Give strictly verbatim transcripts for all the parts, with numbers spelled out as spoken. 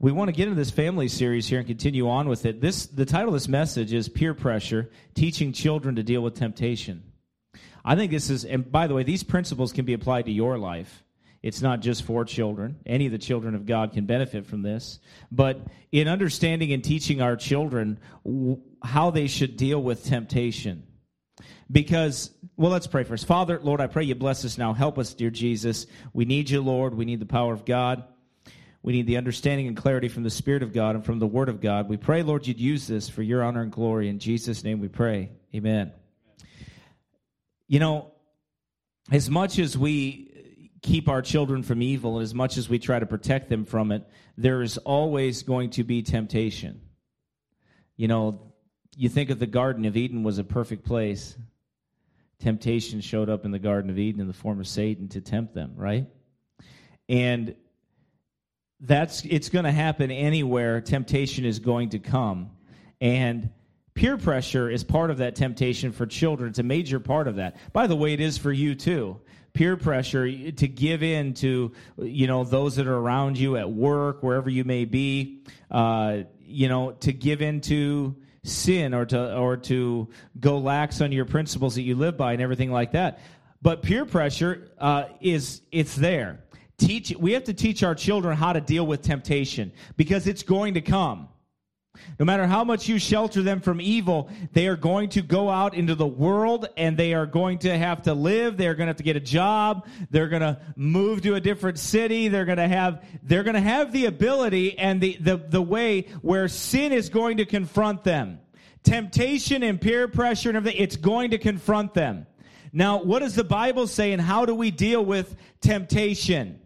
we want to get into this family series here and continue on with it. This the title of this message is Peer Pressure, Teaching Children to Deal with Temptation. I think this is, and by the way, these principles can be applied to your life. It's not just for children. Any of the children of God can benefit from this. But in understanding and teaching our children w- how they should deal with temptation. Because, well, let's pray first. Father, Lord, I pray you bless us now. Help us, dear Jesus. We need you, Lord. We need the power of God. We need the understanding and clarity from the Spirit of God and from the Word of God. We pray, Lord, you'd use this for your honor and glory. In Jesus' name we pray. Amen. You know, as much as we keep our children from evil and as much as we try to protect them from it, there is always going to be temptation. You know, you think of the Garden of Eden was a perfect place. Temptation showed up in the Garden of Eden in the form of Satan to tempt them, right? And that's it's going to happen anywhere temptation is going to come. And peer pressure is part of that temptation for children. It's a major part of that. By the way, it is for you too. Peer pressure to give in to, you know, those that are around you at work, wherever you may be, uh, you know, to give in to sin or to or to go lax on your principles that you live by and everything like that. But peer pressure uh, is it's there. Teach. We have to teach our children how to deal with temptation because it's going to come. No matter how much you shelter them from evil, they are going to go out into the world and they are going to have to live. They're going to have to get a job. They're going to move to a different city. They're going to have they're going to have the ability and the, the, the way where sin is going to confront them. Temptation and peer pressure and everything, it's going to confront them. Now, what does the Bible say and how do we deal with temptation?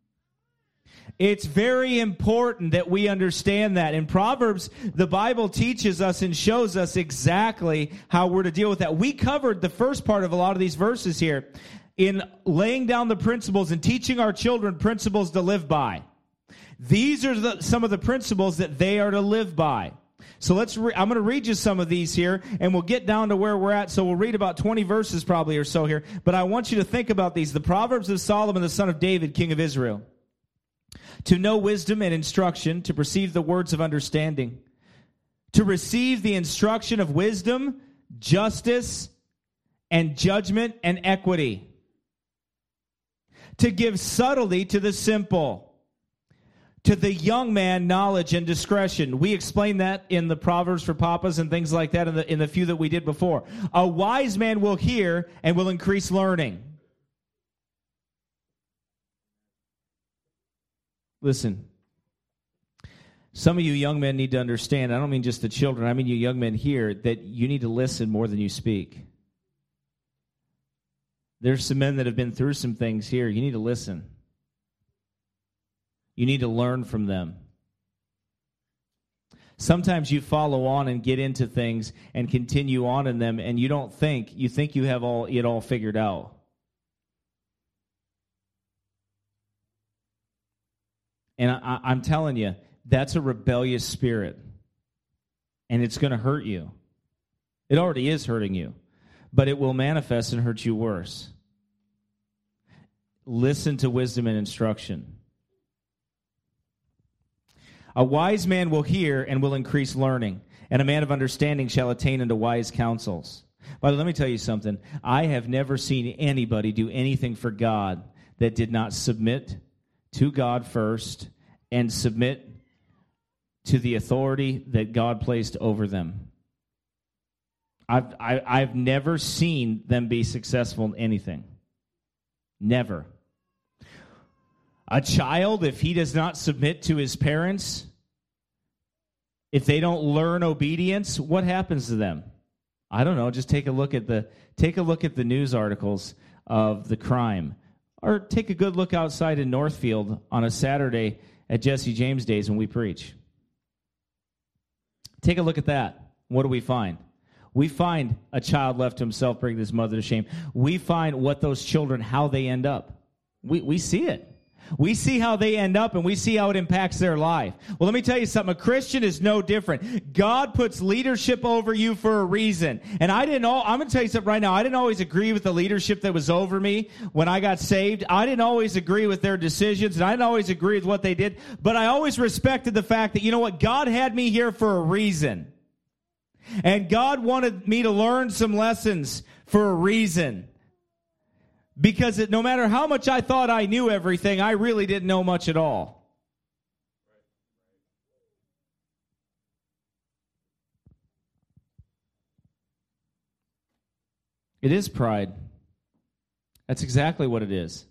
It's very important that we understand that. In Proverbs, the Bible teaches us and shows us exactly how we're to deal with that. We covered the first part of a lot of these verses here in laying down the principles and teaching our children principles to live by. These are the, some of the principles that they are to live by. So let's. Re- I'm going to read you some of these here, and we'll get down to where we're at. So we'll read about twenty verses probably or so here. But I want you to think about these. The Proverbs of Solomon, the son of David, king of Israel. To know wisdom and instruction, to perceive the words of understanding, to receive the instruction of wisdom, justice, and judgment and equity, to give subtlety to the simple, to the young man knowledge and discretion. We explained that in the Proverbs for Papas and things like that in the, in the few that we did before. A wise man will hear and will increase learning. Listen, some of you young men need to understand, I don't mean just the children, I mean you young men here, that you need to listen more than you speak. There's some men that have been through some things here. You need to listen. You need to learn from them. Sometimes you follow on and get into things and continue on in them, and you don't think, you think you have all it all figured out. And I, I'm telling you, that's a rebellious spirit. And it's going to hurt you. It already is hurting you. But it will manifest and hurt you worse. Listen to wisdom and instruction. A wise man will hear and will increase learning, and a man of understanding shall attain unto wise counsels. But let me tell you something. I have never seen anybody do anything for God that did not submit to God first and submit to the authority that God placed over them. I've, I, I've never seen them be successful in anything. Never. A child, if he does not submit to his parents, if they don't learn obedience, what happens to them? I don't know. Just take a look at the take a look at the news articles of the crime. Or take a good look outside in Northfield on a Saturday at Jesse James Days when we preach. Take a look at that. What do we find? We find a child left to himself, bringing his mother to shame. We find what those children, how they end up. We we see it. We see how they end up, and we see how it impacts their life. Well, let me tell you something. A Christian is no different. God puts leadership over you for a reason. And I didn't all, I'm going to tell you something right now. I didn't always agree with the leadership that was over me when I got saved. I didn't always agree with their decisions, and I didn't always agree with what they did. But I always respected the fact that, you know what, God had me here for a reason. And God wanted me to learn some lessons for a reason. Because it, no matter how much I thought I knew everything, I really didn't know much at all. It is pride. That's exactly what it is.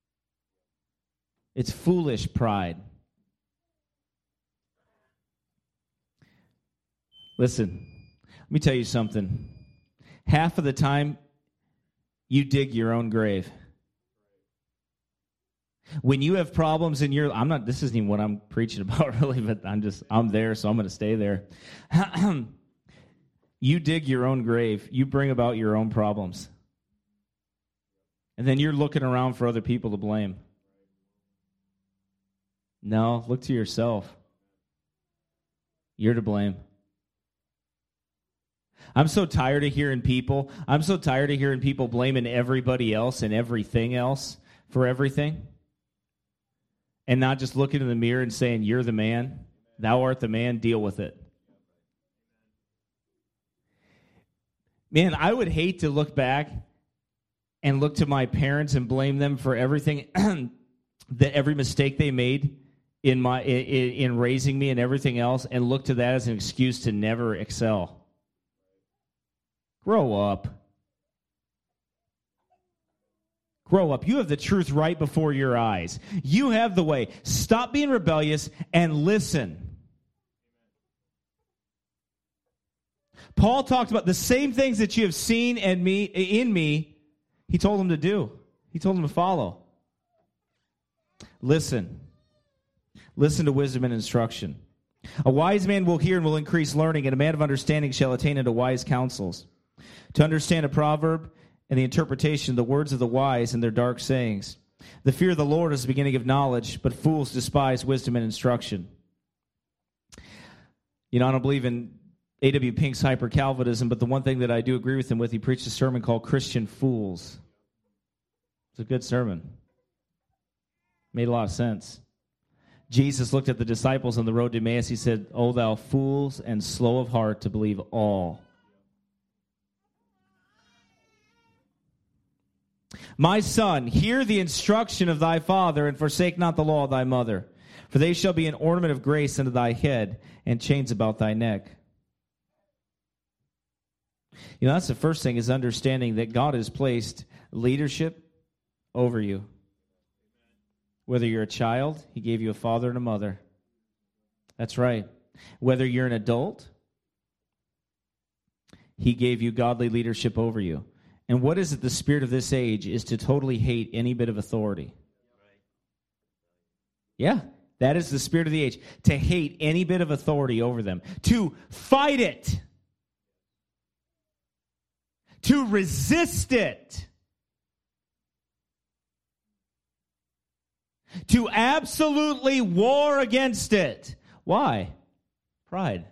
It's foolish pride. Listen, let me tell you something. Half of the time, you dig your own grave. When you have problems in your, I'm not, this isn't even what I'm preaching about really, but I'm just, I'm there, so I'm going to stay there. You dig your own grave. You bring about your own problems. And then you're looking around for other people to blame. No, look to yourself. You're to blame. I'm so tired of hearing people. I'm so tired of hearing people blaming everybody else and everything else for everything. And not just looking in the mirror and saying, you're the man. Thou art the man. Deal with it. Man, I would hate to look back and look to my parents and blame them for everything, that every mistake they made in my in, in raising me and everything else, and look to that as an excuse to never excel. Grow up. Grow up. You have the truth right before your eyes. You have the way. Stop being rebellious and listen. Paul talked about the same things that you have seen in me, in me. He told them to do. He told them to follow. Listen. Listen to wisdom and instruction. A wise man will hear and will increase learning, and a man of understanding shall attain unto wise counsels. To understand a proverb and the interpretation of the words of the wise and their dark sayings. The fear of the Lord is the beginning of knowledge, but fools despise wisdom and instruction. You know, I don't believe in A W Pink's hyper-Calvinism, but the one thing that I do agree with him with, he preached a sermon called Christian Fools. It's a good sermon. Made a lot of sense. Jesus looked at the disciples on the road to Emmaus. He said, O thou fools and slow of heart to believe all. My son, hear the instruction of thy father, and forsake not the law of thy mother. For they shall be an ornament of grace unto thy head, and chains about thy neck. You know, that's the first thing, is understanding that God has placed leadership over you. Whether you're a child, he gave you a father and a mother. That's right. Whether you're an adult, he gave you godly leadership over you. And what is it the spirit of this age is to totally hate any bit of authority. Yeah, that is the spirit of the age. To hate any bit of authority over them. To fight it. To resist it. To absolutely war against it. Why? Pride.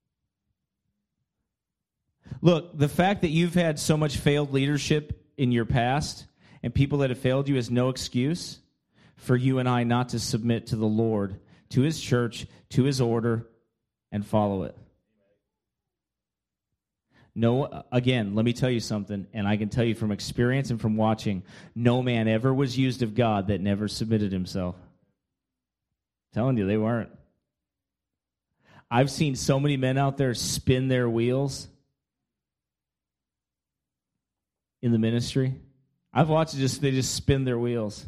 Look, the fact that you've had so much failed leadership in your past and people that have failed you is no excuse for you and I not to submit to the Lord, to his church, to his order, and follow it. No, again, let me tell you something, and I can tell you from experience and from watching, no man ever was used of God that never submitted himself. I'm telling you, they weren't. I've seen so many men out there spin their wheels in the ministry. I've watched it just, they just spin their wheels.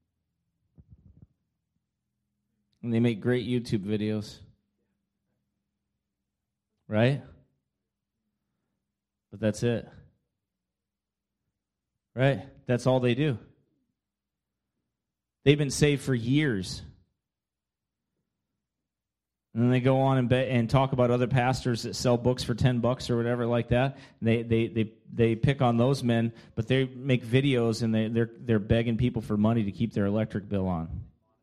And they make great YouTube videos. Right? But that's it. Right? That's all they do. They've been saved for years. And then they go on and, be- and talk about other pastors that sell books for ten bucks or whatever like that. And they, they, they, they pick on those men, but they make videos and they, they're, they're begging people for money to keep their electric bill on.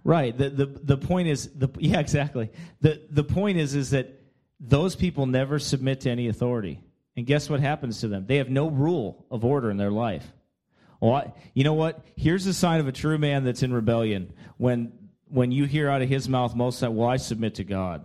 Right. The, the the point is the yeah exactly. The the point is is that those people never submit to any authority. And guess what happens to them? They have no rule of order in their life. Well, I, you know what? Here's a sign of a true man that's in rebellion. When when you hear out of his mouth most of the time, well, I submit to God.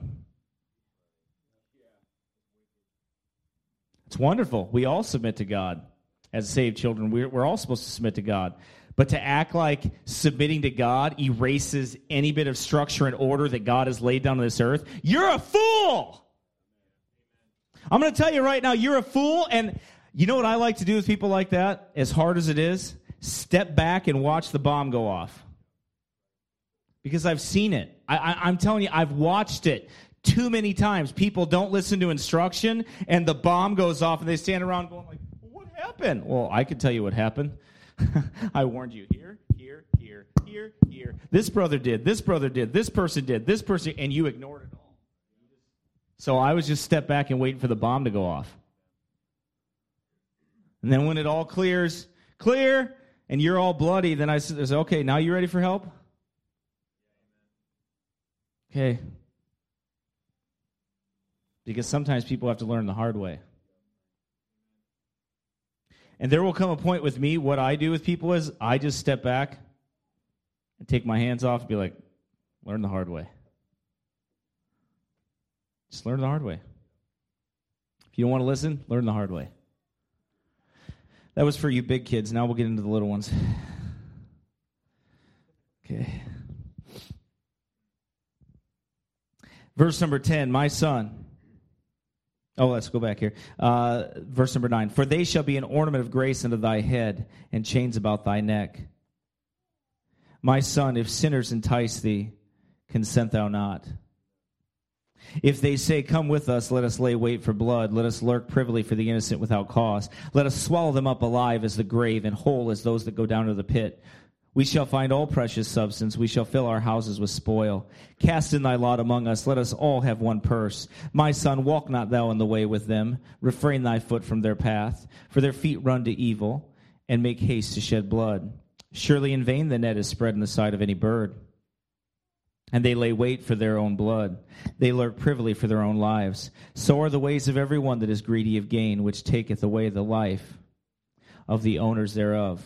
It's wonderful. We all submit to God as saved children. We're, we're all supposed to submit to God. But to act like submitting to God erases any bit of structure and order that God has laid down on this earth, you're a fool! I'm going to tell you right now, you're a fool, and you know what I like to do with people like that, as hard as it is? Step back and watch the bomb go off. Because I've seen it. I, I, I'm telling you, I've watched it too many times. People don't listen to instruction, and the bomb goes off, and they stand around going like, what happened? Well, I can tell you what happened. I warned you here, here, here, here, here. This brother did, this brother did, this person did, this person, and you ignored it all. So I was just step back and waiting for the bomb to go off. And then when it all clears, clear, and you're all bloody, then I said, okay, now you ready for help? Okay. Because sometimes people have to learn the hard way. And there will come a point with me, what I do with people is I just step back and take my hands off and be like, learn the hard way. Just learn the hard way. If you don't want to listen, learn the hard way. That was for you big kids. Now we'll get into the little ones. Okay. Verse number ten, my son. Oh, let's go back here. Uh, verse number nine. For they shall be an ornament of grace unto thy head, and chains about thy neck. My son, if sinners entice thee, consent thou not. If they say, come with us, let us lay wait for blood. Let us lurk privily for the innocent without cause. Let us swallow them up alive as the grave, and whole as those that go down to the pit. We shall find all precious substance. We shall fill our houses with spoil. Cast in thy lot among us. Let us all have one purse. My son, walk not thou in the way with them. Refrain thy foot from their path. For their feet run to evil, and make haste to shed blood. Surely in vain the net is spread in the sight of any bird. And they lay wait for their own blood. They lurk privily for their own lives. So are the ways of every one that is greedy of gain, which taketh away the life of the owners thereof.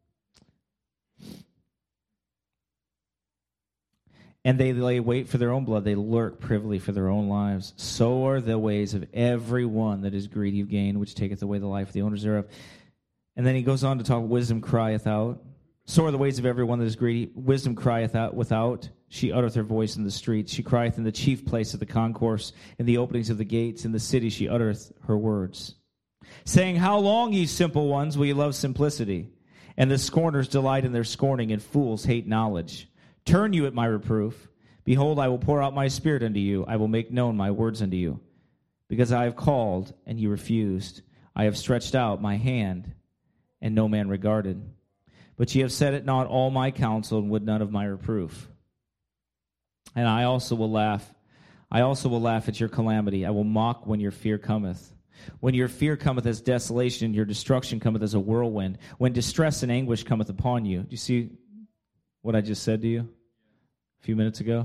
And they lay wait for their own blood. They lurk privily for their own lives. So are the ways of every one that is greedy of gain, which taketh away the life of the owners thereof. And then he goes on to talk, wisdom crieth out. So are the ways of every one that is greedy. Wisdom crieth out without. She uttereth her voice in the streets. She crieth in the chief place of the concourse, in the openings of the gates. In the city she uttereth her words, saying, how long, ye simple ones, will ye love simplicity? And the scorners delight in their scorning, and fools hate knowledge. Turn you at my reproof. Behold, I will pour out my spirit unto you. I will make known my words unto you. Because I have called, and ye refused. I have stretched out my hand, and no man regarded. But ye have set at naught all my counsel, and would none of my reproof. And I also will laugh. I also will laugh at your calamity. I will mock when your fear cometh. When your fear cometh as desolation, and your destruction cometh as a whirlwind. When distress and anguish cometh upon you. Do you see what I just said to you a few minutes ago?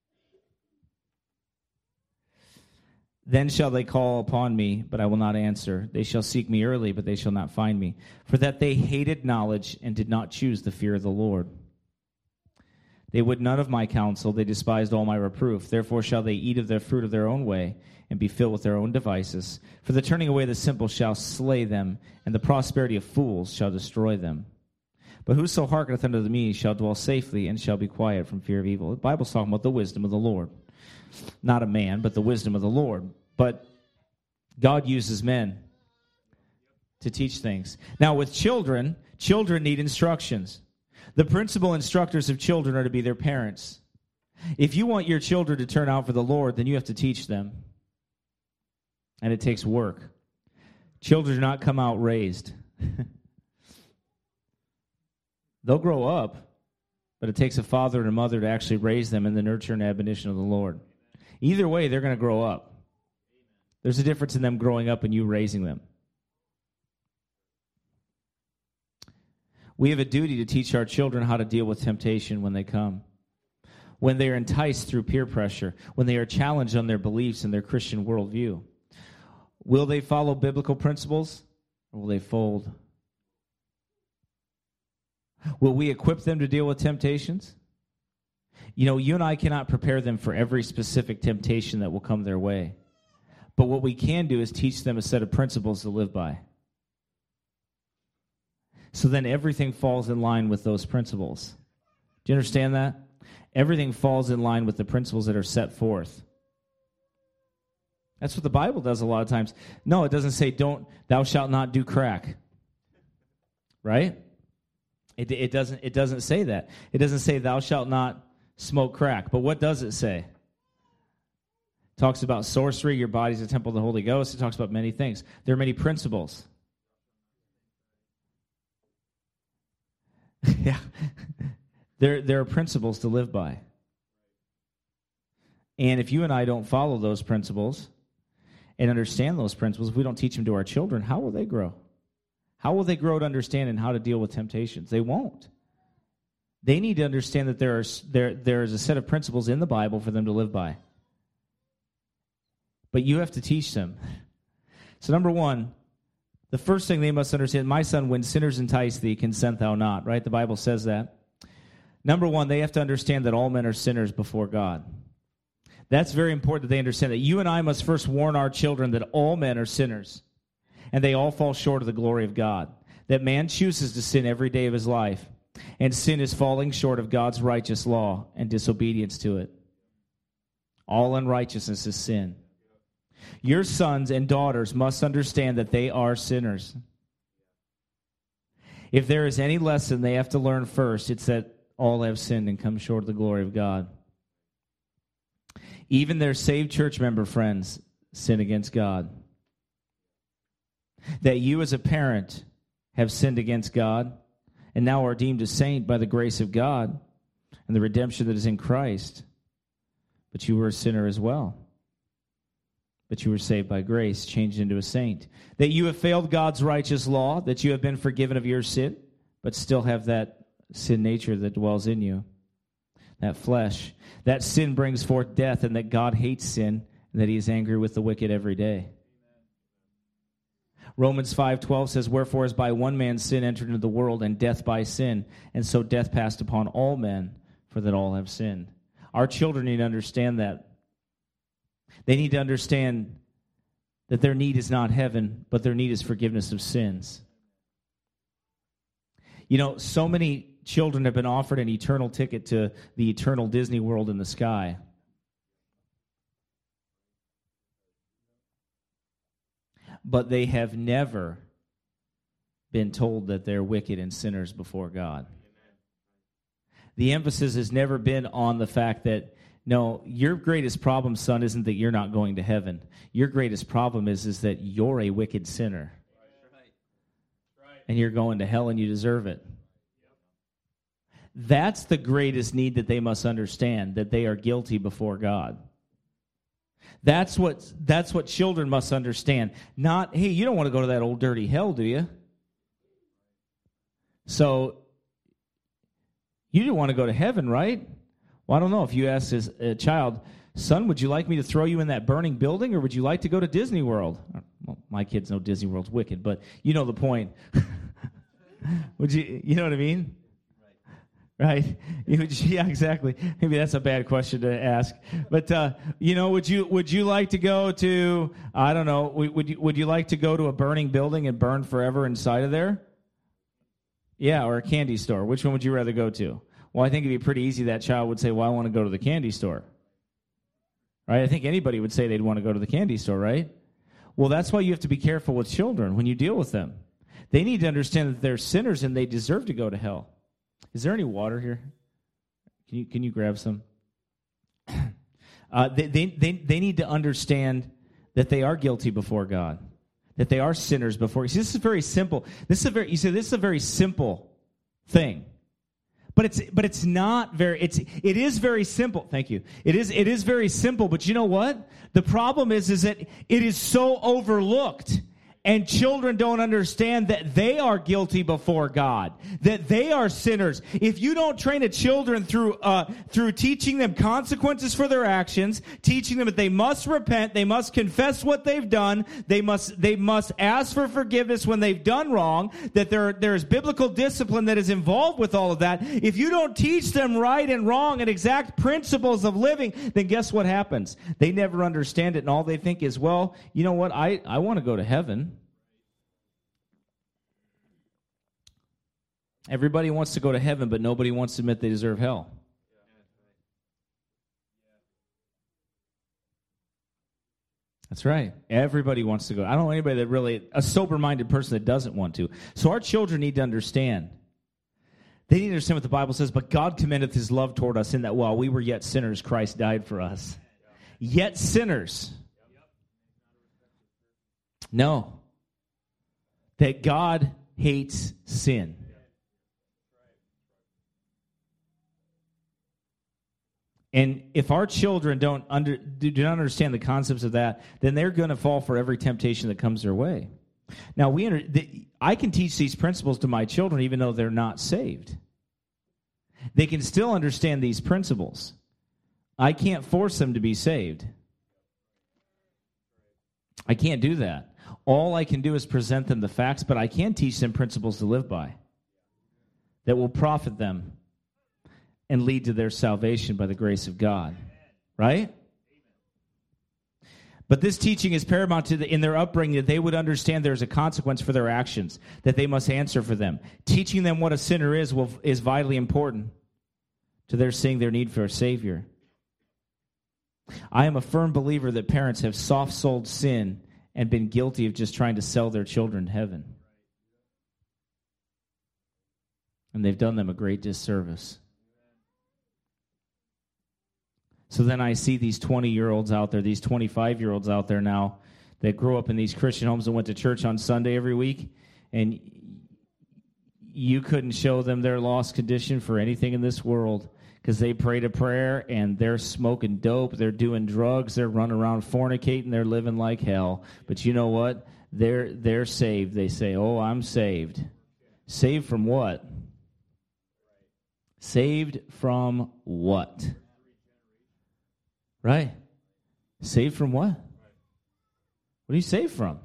Then shall they call upon me, but I will not answer. They shall seek me early, but they shall not find me. For that they hated knowledge and did not choose the fear of the Lord. They would none of my counsel. They despised all my reproof. Therefore shall they eat of the fruit of their own way, and be filled with their own devices. For the turning away of the simple shall slay them, and the prosperity of fools shall destroy them. But whoso hearkeneth unto me shall dwell safely, and shall be quiet from fear of evil. The Bible's talking about the wisdom of the Lord. Not a man, but the wisdom of the Lord. But God uses men to teach things. Now with children, children need instructions. The principal instructors of children are to be their parents. If you want your children to turn out for the Lord, then you have to teach them. And it takes work. Children do not come out raised. They'll grow up, but it takes a father and a mother to actually raise them in the nurture and admonition of the Lord. Either way, they're going to grow up. There's a difference in them growing up and you raising them. We have a duty to teach our children how to deal with temptation when they come. when they are enticed through peer pressure, when they are challenged on their beliefs and their Christian worldview? Will they follow biblical principles, or will they fold? Will we equip them to deal with temptations? You know, you and I cannot prepare them for every specific temptation that will come their way. But what we can do is teach them a set of principles to live by. So then everything falls in line with those principles. Do you understand that? Everything falls in line with the principles that are set forth. That's what the Bible does a lot of times. No, it doesn't say, "Don't, thou shalt not do crack." Right? It, it doesn't. It doesn't say that. It doesn't say, "Thou shalt not smoke crack." But what does it say? It talks about sorcery. Your body's a temple of the Holy Ghost. It talks about many things. There are many principles. Yeah. There, there are principles to live by. And if you and I don't follow those principles and understand those principles, if we don't teach them to our children, how will they grow? How will they grow to understand and how to deal with temptations? They won't. They need to understand that there, are, there, there is a set of principles in the Bible for them to live by. But you have to teach them. So number one, the first thing they must understand, my son, when sinners entice thee, consent thou not, right? The Bible says that. Number one, they have to understand that all men are sinners before God. That's very important that they understand that. You and I must first warn our children that all men are sinners, and they all fall short of the glory of God. That man chooses to sin every day of his life, and sin is falling short of God's righteous law and disobedience to it. All unrighteousness is sin. Your sons and daughters must understand that they are sinners. If there is any lesson they have to learn first, it's that all have sinned and come short of the glory of God. Even their saved church member friends sin against God. That you as a parent have sinned against God and now are deemed a saint by the grace of God and the redemption that is in Christ. But you were a sinner as well. But you were saved by grace, changed into a saint. That you have failed God's righteous law, that you have been forgiven of your sin, but still have that sin nature that dwells in you, that flesh. That sin brings forth death, and that God hates sin, and that he is angry with the wicked every day. Romans five twelve says, "Wherefore as by one man sin entered into the world, and death by sin, and so death passed upon all men, for that all have sinned." Our children need to understand that. They need to understand that their need is not heaven, but their need is forgiveness of sins. You know, so many children have been offered an eternal ticket to the eternal Disney World in the sky. But they have never been told that they're wicked and sinners before God. The emphasis has never been on the fact that, no, your greatest problem, son, isn't that you're not going to heaven. Your greatest problem is, is that you're a wicked sinner. And you're going to hell and you deserve it. That's the greatest need that they must understand, that they are guilty before God. That's what, that's what children must understand. Not, hey, you don't want to go to that old dirty hell, do you? So, you didn't want to go to heaven, right? Well, I don't know. If you ask his a child, son, would you like me to throw you in that burning building, or would you like to go to Disney World? Well, my kids know Disney World's wicked, but you know the point. Would you, you know what I mean? Right? Yeah, exactly. Maybe that's a bad question to ask. But, uh, you know, would you would you like to go to, I don't know, would you, would you like to go to a burning building and burn forever inside of there? Yeah, or a candy store. Which one would you rather go to? Well, I think it'd be pretty easy. That child would say, well, I want to go to the candy store. Right? I think anybody would say they'd want to go to the candy store, right? Well, that's why you have to be careful with children when you deal with them. They need to understand that they're sinners and they deserve to go to hell. Is there any water here? Can you can you grab some? uh, they, they they they need to understand that they are guilty before God, that they are sinners before. You see, this is very simple. This is a very you see this is a very simple thing, but it's but it's not very. It's it is very simple. Thank you. It is it is very simple. But you know what? The problem is is that it is so overlooked. And children don't understand that they are guilty before God, that they are sinners. If you don't train a children through uh, through teaching them consequences for their actions, teaching them that they must repent, they must confess what they've done, they must they must ask for forgiveness when they've done wrong, that there there is biblical discipline that is involved with all of that. If you don't teach them right and wrong and exact principles of living, then guess what happens? They never understand it, and all they think is, well, you know what, I, I want to go to heaven. Everybody wants to go to heaven, but nobody wants to admit they deserve hell. That's right. Everybody wants to go. I don't know anybody that really, a sober-minded person that doesn't want to. So our children need to understand. They need to understand what the Bible says, but God commendeth his love toward us in that while we were yet sinners, Christ died for us. Yet sinners. No. That God hates sin. And if our children don't under, do not understand the concepts of that, then they're going to fall for every temptation that comes their way. Now, we under, the, I can teach these principles to my children even though they're not saved. They can still understand these principles. I can't force them to be saved. I can't do that. All I can do is present them the facts, but I can teach them principles to live by that will profit them and lead to their salvation by the grace of God. Right? But this teaching is paramount to the, in their upbringing, that they would understand there's a consequence for their actions, that they must answer for them. Teaching them what a sinner is will, is vitally important to their seeing their need for a Savior. I am a firm believer that parents have soft-sold sin and been guilty of just trying to sell their children to heaven. And they've done them a great disservice. So then I see these twenty-year-olds out there, these twenty-five-year-olds out there now that grew up in these Christian homes and went to church on Sunday every week, and you couldn't show them their lost condition for anything in this world because they prayed a prayer and they're smoking dope, they're doing drugs, they're running around fornicating, they're living like hell. But you know what? They're they're saved. They say, "Oh, I'm saved." Saved from what? Saved from what? Right? Saved from what? What are you saved from?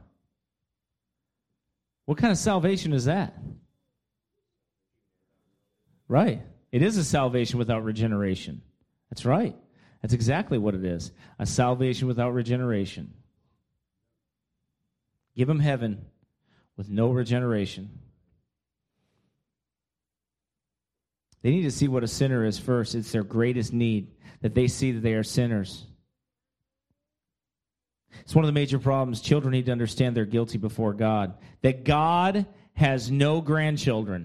What kind of salvation is that? Right. It is a salvation without regeneration. That's right. That's exactly what it is. A salvation without regeneration. Give them heaven with no regeneration. They need to see what a sinner is first. It's their greatest need, that they see that they are sinners. It's one of the major problems. Children need to understand they're guilty before God. That God has no grandchildren.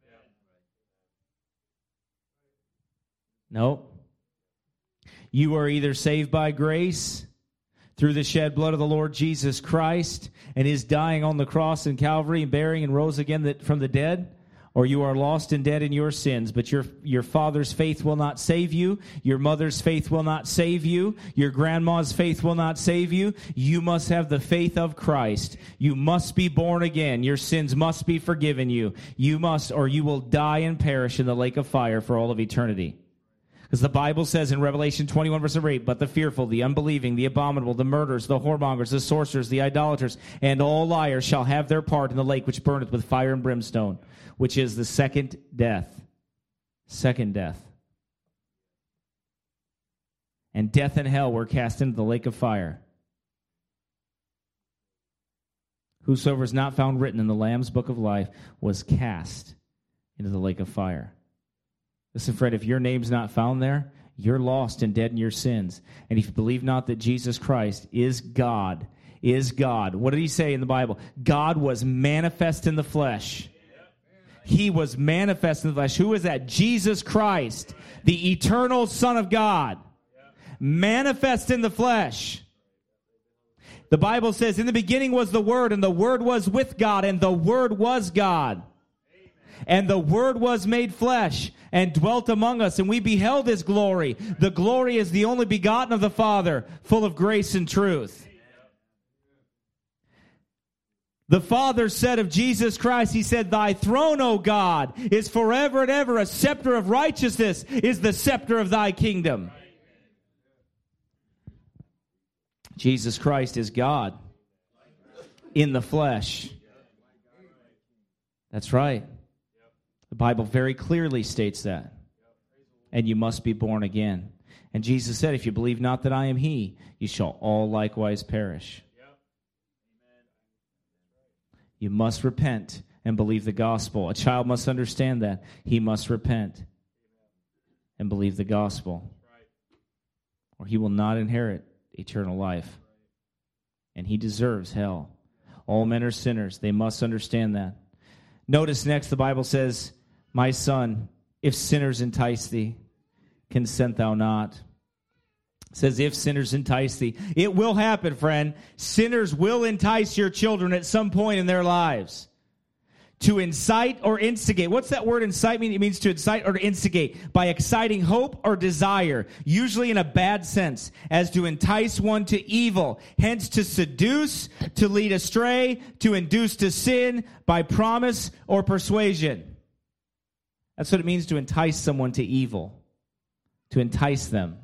Nope. You are either saved by grace through the shed blood of the Lord Jesus Christ and his dying on the cross in Calvary and burying and rose again from the dead, or you are lost and dead in your sins, but your your father's faith will not save you. Your mother's faith will not save you. Your grandma's faith will not save you. You must have the faith of Christ. You must be born again. Your sins must be forgiven you. You must, or you will die and perish in the lake of fire for all of eternity. Because the Bible says in Revelation twenty-one, verse eight, but the fearful, the unbelieving, the abominable, the murderers, the whoremongers, the sorcerers, the idolaters, and all liars shall have their part in the lake which burneth with fire and brimstone, which is the second death. Second death. And death and hell were cast into the lake of fire. Whosoever is not found written in the Lamb's book of life was cast into the lake of fire. Listen, Fred, if your name's not found there, you're lost and dead in your sins. And if you believe not that Jesus Christ is God, is God. What did he say in the Bible? God was manifest in the flesh. He was manifest in the flesh. Who is that? Jesus Christ, the eternal Son of God. Manifest in the flesh. The Bible says, in the beginning was the Word, and the Word was with God, and the Word was God. And the Word was made flesh and dwelt among us, and we beheld his glory. The glory is the only begotten of the Father, full of grace and truth. The Father said of Jesus Christ, he said, thy throne, O God, is forever and ever. A scepter of righteousness is the scepter of thy kingdom. Jesus Christ is God in the flesh. That's right. The Bible very clearly states that. And you must be born again. And Jesus said, if you believe not that I am he, you shall all likewise perish. You must repent and believe the gospel. A child must understand that. He must repent and believe the gospel, or he will not inherit eternal life. And he deserves hell. All men are sinners. They must understand that. Notice next the Bible says, my son, if sinners entice thee, consent thou not. It says, if sinners entice thee. It will happen, friend. Sinners will entice your children at some point in their lives. To incite or instigate. What's that word incite mean? It means to incite or to instigate. By exciting hope or desire, usually in a bad sense, as to entice one to evil. Hence to seduce, to lead astray, to induce to sin by promise or persuasion. That's what it means to entice someone to evil. To entice them.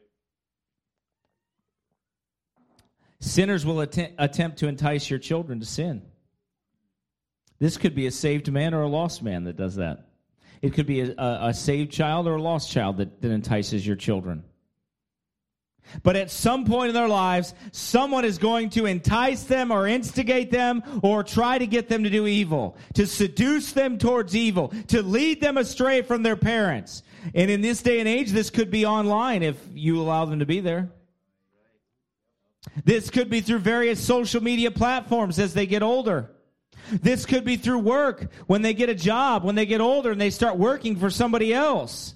Sinners will att- attempt to entice your children to sin. This could be a saved man or a lost man that does that. It could be a, a, a saved child or a lost child that, that entices your children. But at some point in their lives, someone is going to entice them or instigate them or try to get them to do evil, to seduce them towards evil, to lead them astray from their parents. And in this day and age, this could be online if you allow them to be there. This could be through various social media platforms as they get older. This could be through work when they get a job, when they get older and they start working for somebody else.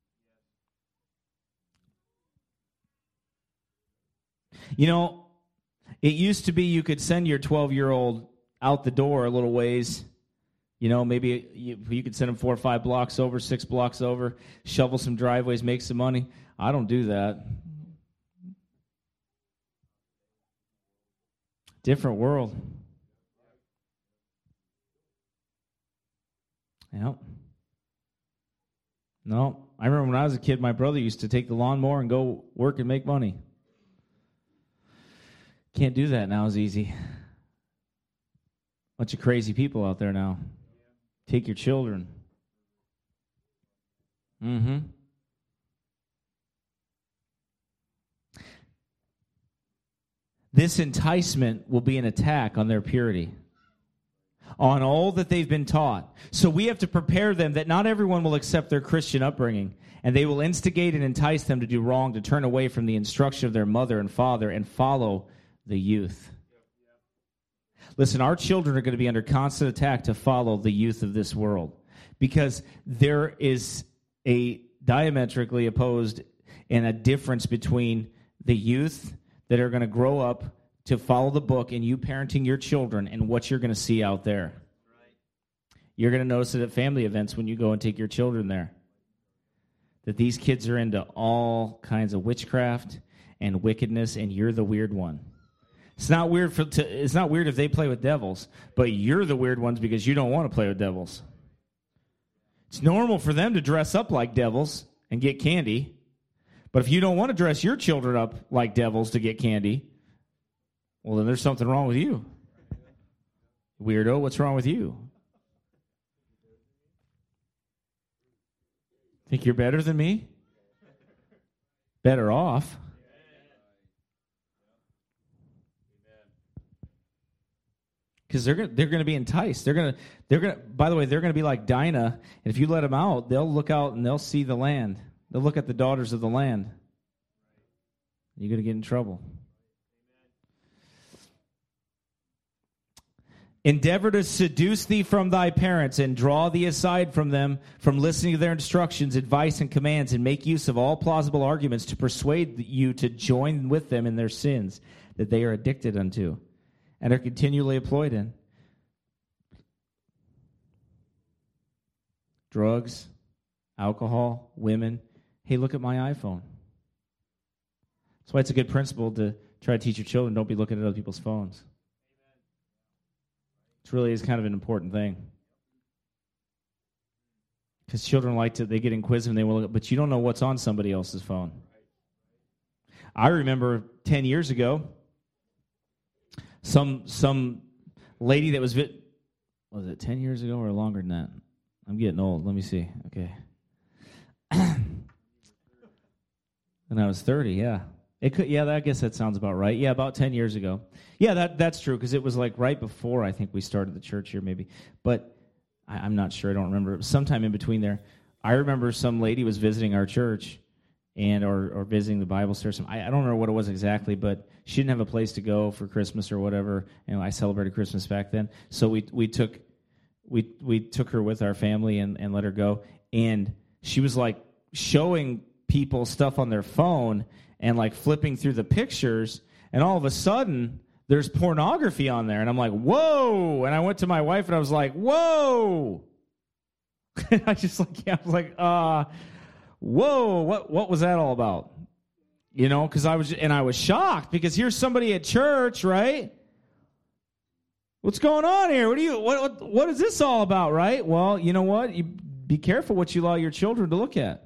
You know, it used to be you could send your twelve-year-old out the door a little ways. You know, maybe you, you could send them four or five blocks over, six blocks over, shovel some driveways, make some money. I don't do that. Different world. Yep. No, I remember when I was a kid, my brother used to take the lawnmower and go work and make money. Can't do that now as easy. Bunch of crazy people out there now. Take your children. Mm-hmm. This enticement will be an attack on their purity, on all that they've been taught. So we have to prepare them that not everyone will accept their Christian upbringing, and they will instigate and entice them to do wrong, to turn away from the instruction of their mother and father and follow the youth. Listen, our children are going to be under constant attack to follow the youth of this world, because there is a diametrically opposed and a difference between the youth that are going to grow up to follow the book and you parenting your children and what you're going to see out there. Right. You're going to notice it at family events when you go and take your children there, that these kids are into all kinds of witchcraft and wickedness, and you're the weird one. It's not weird for to, it's not weird if they play with devils, but you're the weird ones because you don't want to play with devils. It's normal for them to dress up like devils and get candy, but if you don't want to dress your children up like devils to get candy, well, then there's something wrong with you. Weirdo, what's wrong with you? Think you're better than me? Better off. Because they're gonna, they're going to be enticed. They're going to, they're going to. By the way, they're going to be like Dinah, and if you let them out, they'll look out and they'll see the land. They'll look at the daughters of the land. You're going to get in trouble. Endeavor to seduce thee from thy parents, and draw thee aside from them, from listening to their instructions, advice, and commands, and make use of all plausible arguments to persuade you to join with them in their sins that they are addicted unto, and are continually employed in. Drugs, alcohol, women. Hey, look at my iPhone. That's why it's a good principle to try to teach your children, don't be looking at other people's phones. It really is kind of an important thing. Because children like to, they get inquisitive and they will, but you don't know what's on somebody else's phone. I remember ten years ago, some some lady that was, vi- was it ten years ago or longer than that? I'm getting old. Let me see. Okay. When I was thirty, yeah. It could, yeah, I guess that sounds about right. Yeah, about ten years ago. Yeah, that that's true, because it was like right before I think we started the church here, maybe. But I, I'm not sure. I don't remember. It was sometime in between there. I remember some lady was visiting our church, and or or visiting the Bible service. I, I don't remember what it was exactly, but she didn't have a place to go for Christmas or whatever. And I celebrated Christmas back then, so we we took we we took her with our family and, and let her go. And she was like showing people stuff on their phone and like flipping through the pictures, and all of a sudden there's pornography on there, and I'm like, whoa! And I went to my wife and I was like, whoa! And I just like, yeah, I was like, uh, whoa! What what was that all about? You know, because I was and I was shocked, because here's somebody at church, right? What's going on here? What do you what what, what is this all about, right? Well, you know what? You be careful what you allow your children to look at.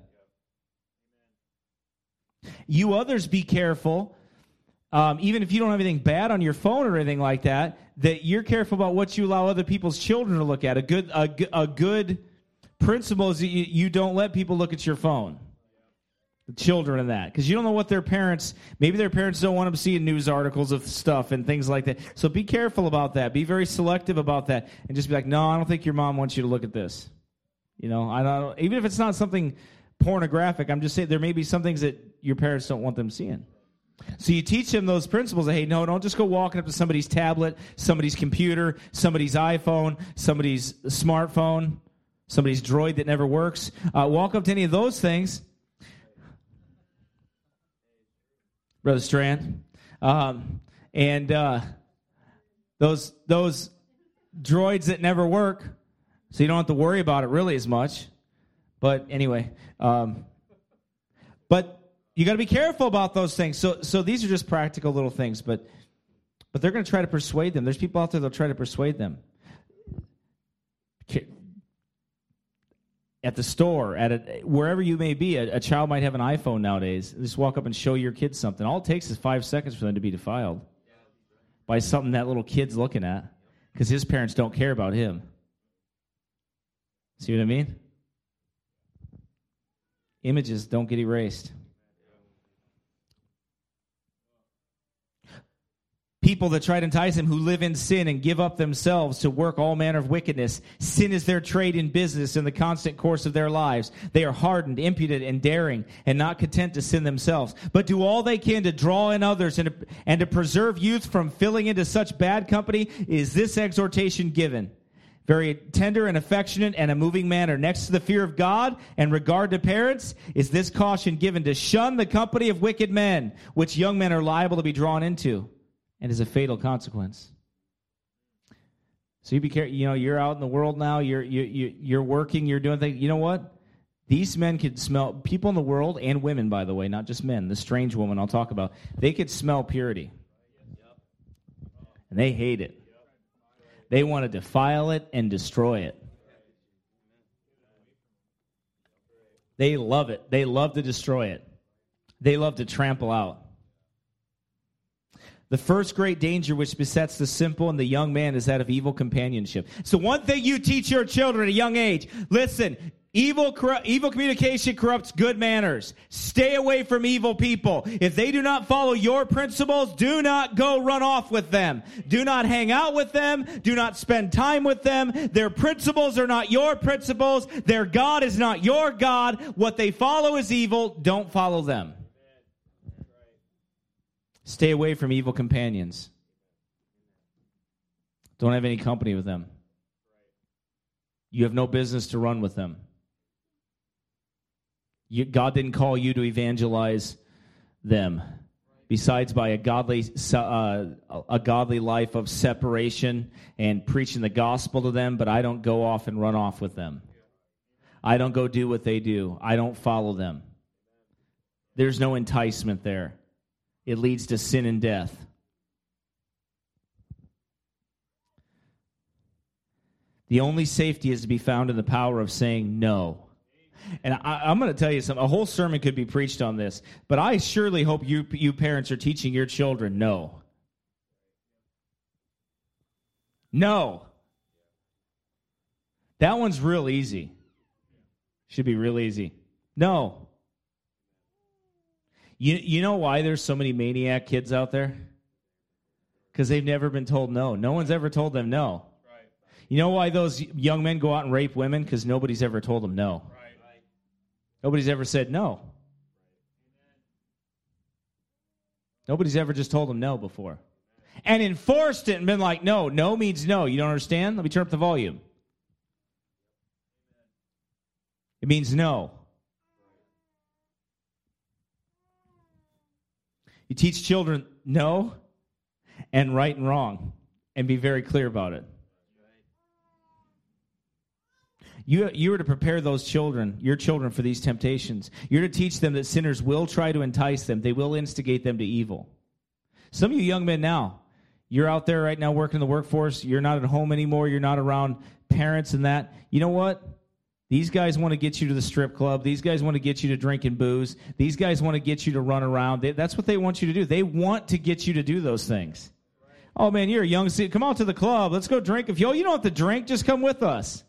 You others be careful, um, even if you don't have anything bad on your phone or anything like that, that you're careful about what you allow other people's children to look at. A good a, a good principle is that you, you don't let people look at your phone, the children and that, because you don't know what their parents, maybe their parents don't want them seeing news articles of stuff and things like that. So be careful about that. Be very selective about that, and just be like, no, I don't think your mom wants you to look at this. You know, I don't. Even if it's not something pornographic, I'm just saying there may be some things that your parents don't want them seeing. So you teach them those principles that, hey, no, don't just go walking up to somebody's tablet, somebody's computer, somebody's iPhone, somebody's smartphone, somebody's droid that never works. Uh, walk up to any of those things. Brother Strand. Um, and uh, those those droids that never work, so you don't have to worry about it really as much. But anyway, um, but you got to be careful about those things. So, so these are just practical little things, but but they're going to try to persuade them. There's people out there that'll try to persuade them. At the store, at a, wherever you may be, a, a child might have an iPhone nowadays. Just walk up and show your kids something. All it takes is five seconds for them to be defiled by something that little kid's looking at, because his parents don't care about him. See what I mean? Images don't get erased. People that try to entice him, who live in sin and give up themselves to work all manner of wickedness. Sin is their trade in business in the constant course of their lives. They are hardened, impudent, and daring, and not content to sin themselves, but do all they can to draw in others and to, and to preserve youth from filling into such bad company. Is this exhortation given? Very tender and affectionate and a moving manner. Next to the fear of God and regard to parents is this caution given, to shun the company of wicked men, which young men are liable to be drawn into, and is a fatal consequence. So you be careful. You know, you're out in the world now. You're you you you're working. You're doing things. You know what? These men could smell. People in the world, and women, by the way, not just men. The strange woman I'll talk about. They could smell purity, and they hate it. They want to defile it and destroy it. They love it. They love to destroy it. They love to trample out. The first great danger which besets the simple and the young man is that of evil companionship. So one thing you teach your children at a young age, listen, evil corru- evil communication corrupts good manners. Stay away from evil people. If they do not follow your principles, do not go run off with them. Do not hang out with them. Do not spend time with them. Their principles are not your principles. Their God is not your God. What they follow is evil. Don't follow them. Stay away from evil companions. Don't have any company with them. You have no business to run with them. You, God didn't call you to evangelize them. Besides, by a godly, uh, a godly life of separation and preaching the gospel to them, but I don't go off and run off with them. I don't go do what they do. I don't follow them. There's no enticement there. It leads to sin and death. The only safety is to be found in the power of saying no. And I, I'm going to tell you something. A whole sermon could be preached on this, but I surely hope you, you parents are teaching your children no. No. That one's real easy. Should be real easy. No. You, you know why there's so many maniac kids out there? Because they've never been told no. No one's ever told them no. Right. You know why those young men go out and rape women? Because nobody's ever told them no. Right. Nobody's ever said no. Nobody's ever just told them no before. And enforced it and been like, no, no means no. You don't understand? Let me turn up the volume. It means no. You teach children no and right and wrong and be very clear about it. You, you are to prepare those children, your children, for these temptations. You're to teach them that sinners will try to entice them. They will instigate them to evil. Some of you young men now, you're out there right now working in the workforce. You're not at home anymore. You're not around parents and that. You know what? These guys want to get you to the strip club. These guys want to get you to drinking booze. These guys want to get you to run around. They, that's what they want you to do. They want to get you to do those things. Oh, man, you're a young... Come out to the club. Let's go drink. If you, you don't have to drink, just come with us.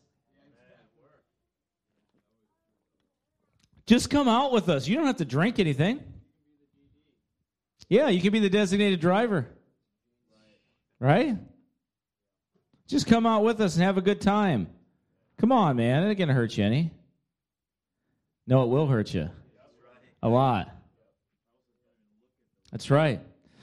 Just come out with us. You don't have to drink anything. Yeah, you can be the designated driver. Right? Just come out with us and have a good time. Come on, man. It ain't going to hurt you any. No, it will hurt you. A lot. That's right.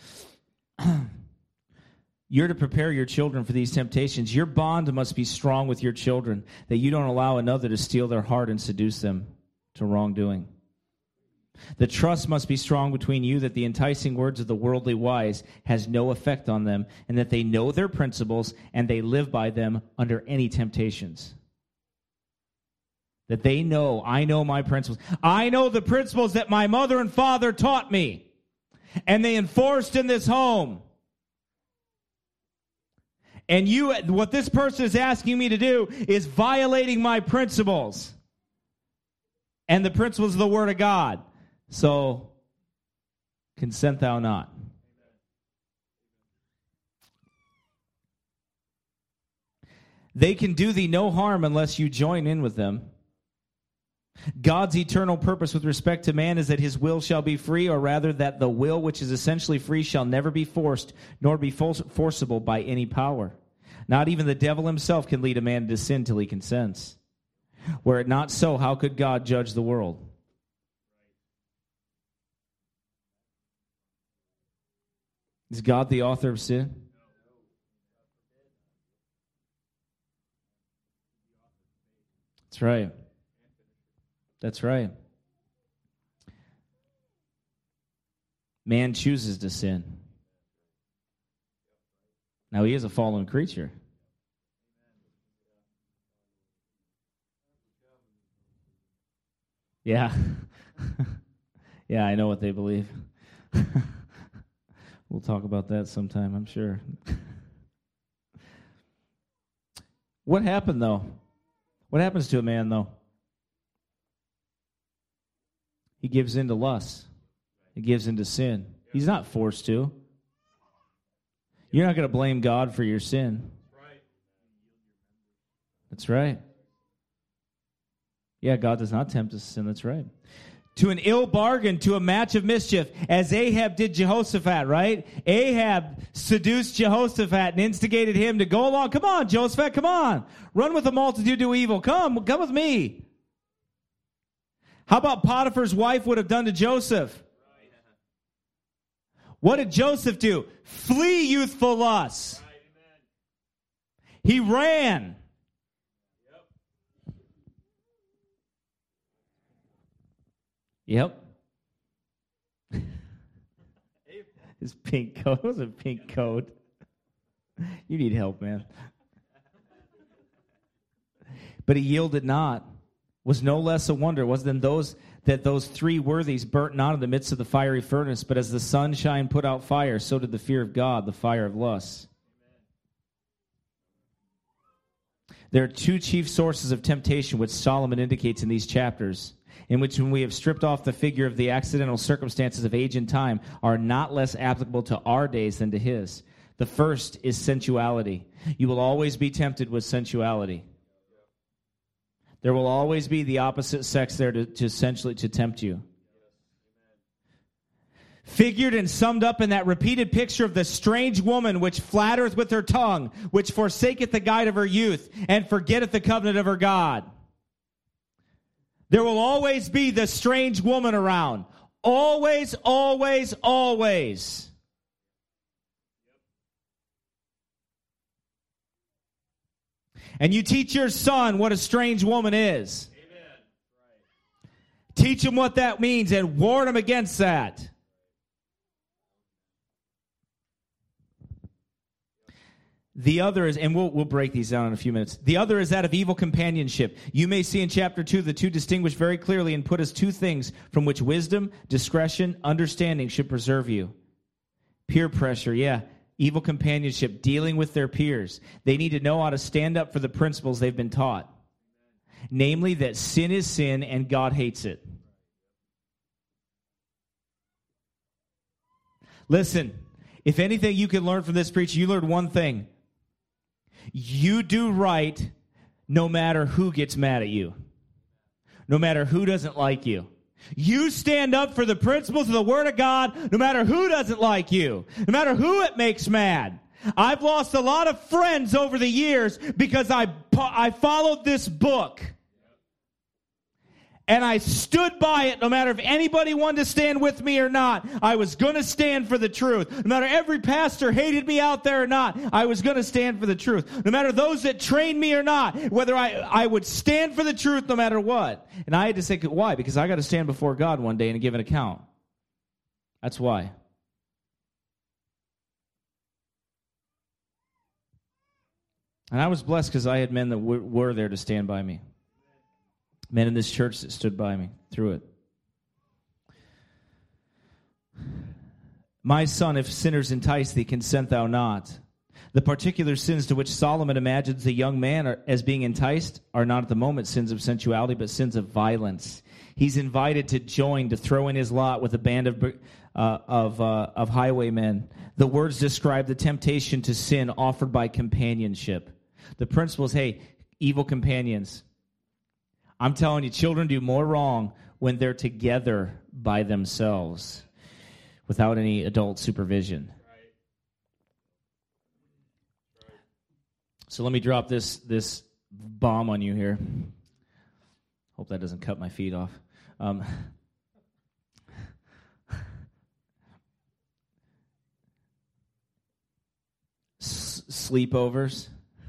You're to prepare your children for these temptations. Your bond must be strong with your children, that you don't allow another to steal their heart and seduce them to wrongdoing. The trust must be strong between you that the enticing words of the worldly wise has no effect on them, and that they know their principles and they live by them under any temptations. That they know, I know my principles. I know the principles that my mother and father taught me, and they enforced in this home. And you, what this person is asking me to do is violating my principles and the principles of the Word of God. So, consent thou not. They can do thee no harm unless you join in with them. God's eternal purpose with respect to man is that his will shall be free, or rather that the will which is essentially free shall never be forced, nor be forcible by any power. Not even the devil himself can lead a man into sin till he consents. Were it not so, how could God judge the world? Is God the author of sin? That's right. That's right. Man chooses to sin. Now, he is a fallen creature. Yeah. Yeah, I know what they believe. We'll talk about that sometime, I'm sure. What happened, though? What happens to a man, though? He gives in to lust. He gives in to sin. He's not forced to. You're not going to blame God for your sin. That's right. Yeah, God does not tempt us to sin. That's right. To an ill bargain, to a match of mischief, as Ahab did Jehoshaphat, right? Ahab seduced Jehoshaphat and instigated him to go along. Come on, Jehoshaphat, come on. Run with the multitude to evil. Come, come with me. How about Potiphar's wife would have done to Joseph? What did Joseph do? Flee youthful lusts. He ran. Yep. His pink coat. It was a pink coat. You need help, man. But he yielded not. Was no less a wonder was than those that those three worthies burnt not in the midst of the fiery furnace, but as the sunshine put out fire, so did the fear of God, the fire of lust. There are two chief sources of temptation which Solomon indicates in these chapters, in which when we have stripped off the figure of the accidental circumstances of age and time, are not less applicable to our days than to his. The first is sensuality. You will always be tempted with sensuality. There will always be the opposite sex there to, to essentially to tempt you. Figured and summed up in that repeated picture of the strange woman which flattereth with her tongue, which forsaketh the guide of her youth, and forgetteth the covenant of her God. There will always be the strange woman around. Always, always, always. And you teach your son what a strange woman is. Amen. Teach him what that means and warn him against that. The other is, and we'll we'll break these down in a few minutes. The other is that of evil companionship. You may see in chapter two the two distinguish very clearly and put as two things from which wisdom, discretion, understanding should preserve you. Peer pressure, yeah. Evil companionship, dealing with their peers. They need to know how to stand up for the principles they've been taught. Namely, that sin is sin and God hates it. Listen, if anything you can learn from this preacher, you learned one thing. You do right no matter who gets mad at you. No matter who doesn't like you. You stand up for the principles of the Word of God no matter who doesn't like you. No matter who it makes mad. I've lost a lot of friends over the years because I, I followed this book. And I stood by it no matter if anybody wanted to stand with me or not. I was going to stand for the truth. No matter every pastor hated me out there or not, I was going to stand for the truth. No matter those that trained me or not, whether I, I would stand for the truth no matter what. And I had to say, why? Because I got to stand before God one day and give an account. That's why. And I was blessed because I had men that w- were there to stand by me. Men in this church that stood by me through it. My son, if sinners entice thee, consent thou not. The particular sins to which Solomon imagines the young man are, as being enticed are not at the moment sins of sensuality, but sins of violence. He's invited to join, to throw in his lot with a band of uh, of uh, of highwaymen. The words describe the temptation to sin offered by companionship. The principle is, hey, evil companions. I'm telling you, children do more wrong when they're together by themselves without any adult supervision. Right. Right. So let me drop this this bomb on you here. Hope that doesn't cut my feet off. Um, s- sleepovers.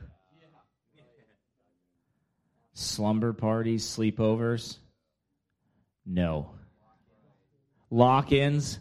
Slumber parties, sleepovers? No. Lock-ins?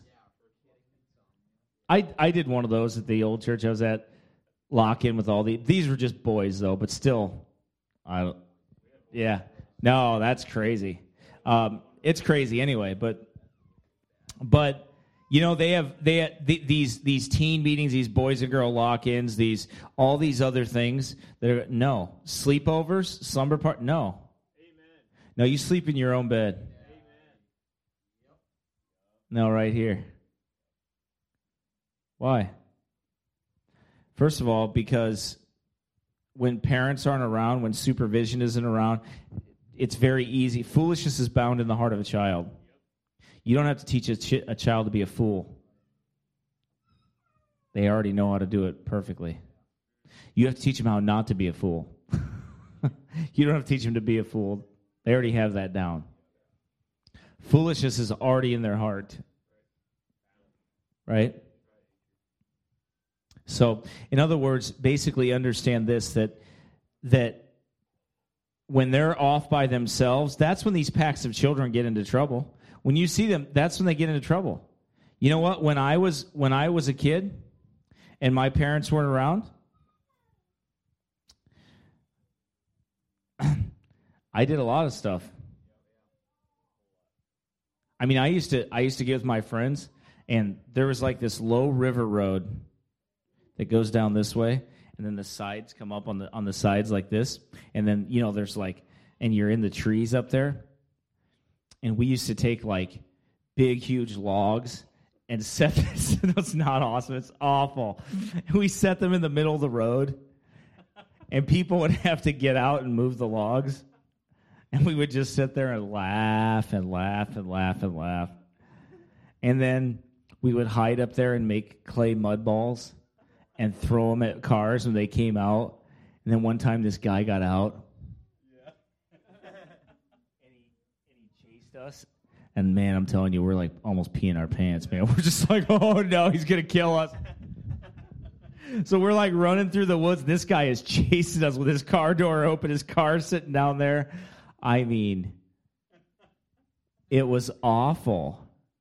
I I did one of those at the old church I was at. Lock-in with all the... These were just boys, though, but still. I, yeah. No, that's crazy. Um, it's crazy anyway, but... But... You know, they have they have, these these teen meetings, these boys and girl lock-ins, these all these other things. That are, no sleepovers, slumber part. No, Amen. No, you sleep in your own bed. Amen. No, right here. Why? First of all, because when parents aren't around, when supervision isn't around, it's very easy. Foolishness is bound in the heart of a child. You don't have to teach a, ch- a child to be a fool. They already know how to do it perfectly. You have to teach them how not to be a fool. You don't have to teach them to be a fool. They already have that down. Foolishness is already in their heart. Right? So, in other words, basically understand this, that that when they're off by themselves, that's when these packs of children get into trouble. When you see them, that's when they get into trouble. You know what? When I was when I was a kid and my parents weren't around, I did a lot of stuff. I mean, I used to I used to get with my friends, and there was like this low river road that goes down this way, and then the sides come up on the on the sides like this, and then you know there's like, and you're in the trees up there, and we used to take like big huge logs and set this. That's not awesome. It's awful. We set them in the middle of the road, and people would have to get out and move the logs, and we would just sit there and laugh and laugh and laugh and laugh, and then we would hide up there and make clay mud balls and throw them at cars when they came out. And then one time this guy got out, yeah. and, he, and he chased us. And, man, I'm telling you, we're, like, almost peeing our pants, man. We're just like, oh, no, he's going to kill us. So we're, like, running through the woods. This guy is chasing us with his car door open, his car sitting down there. I mean, it was awful.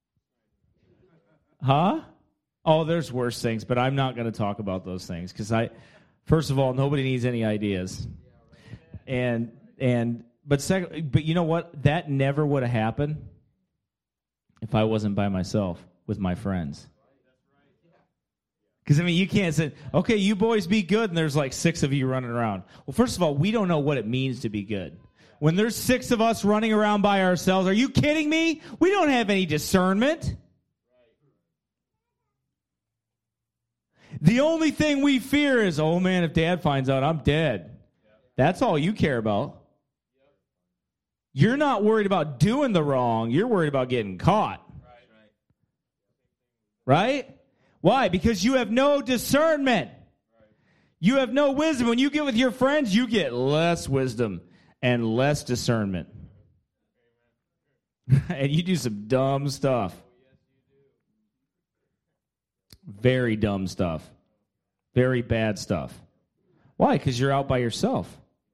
Huh? Oh, there's worse things, but I'm not going to talk about those things because I, first of all, nobody needs any ideas. And, and, but second, but you know what? That never would have happened if I wasn't by myself with my friends. Because, I mean, you can't say, okay, you boys be good, and there's like six of you running around. Well, first of all, we don't know what it means to be good. When there's six of us running around by ourselves, are you kidding me? We don't have any discernment. The only thing we fear is, oh, man, if Dad finds out, I'm dead. That's all you care about. You're not worried about doing the wrong. You're worried about getting caught. Right? Why? Because you have no discernment. You have no wisdom. When you get with your friends, you get less wisdom and less discernment. And you do some dumb stuff. Very dumb stuff. Very bad stuff. Why? Because you're out by yourself.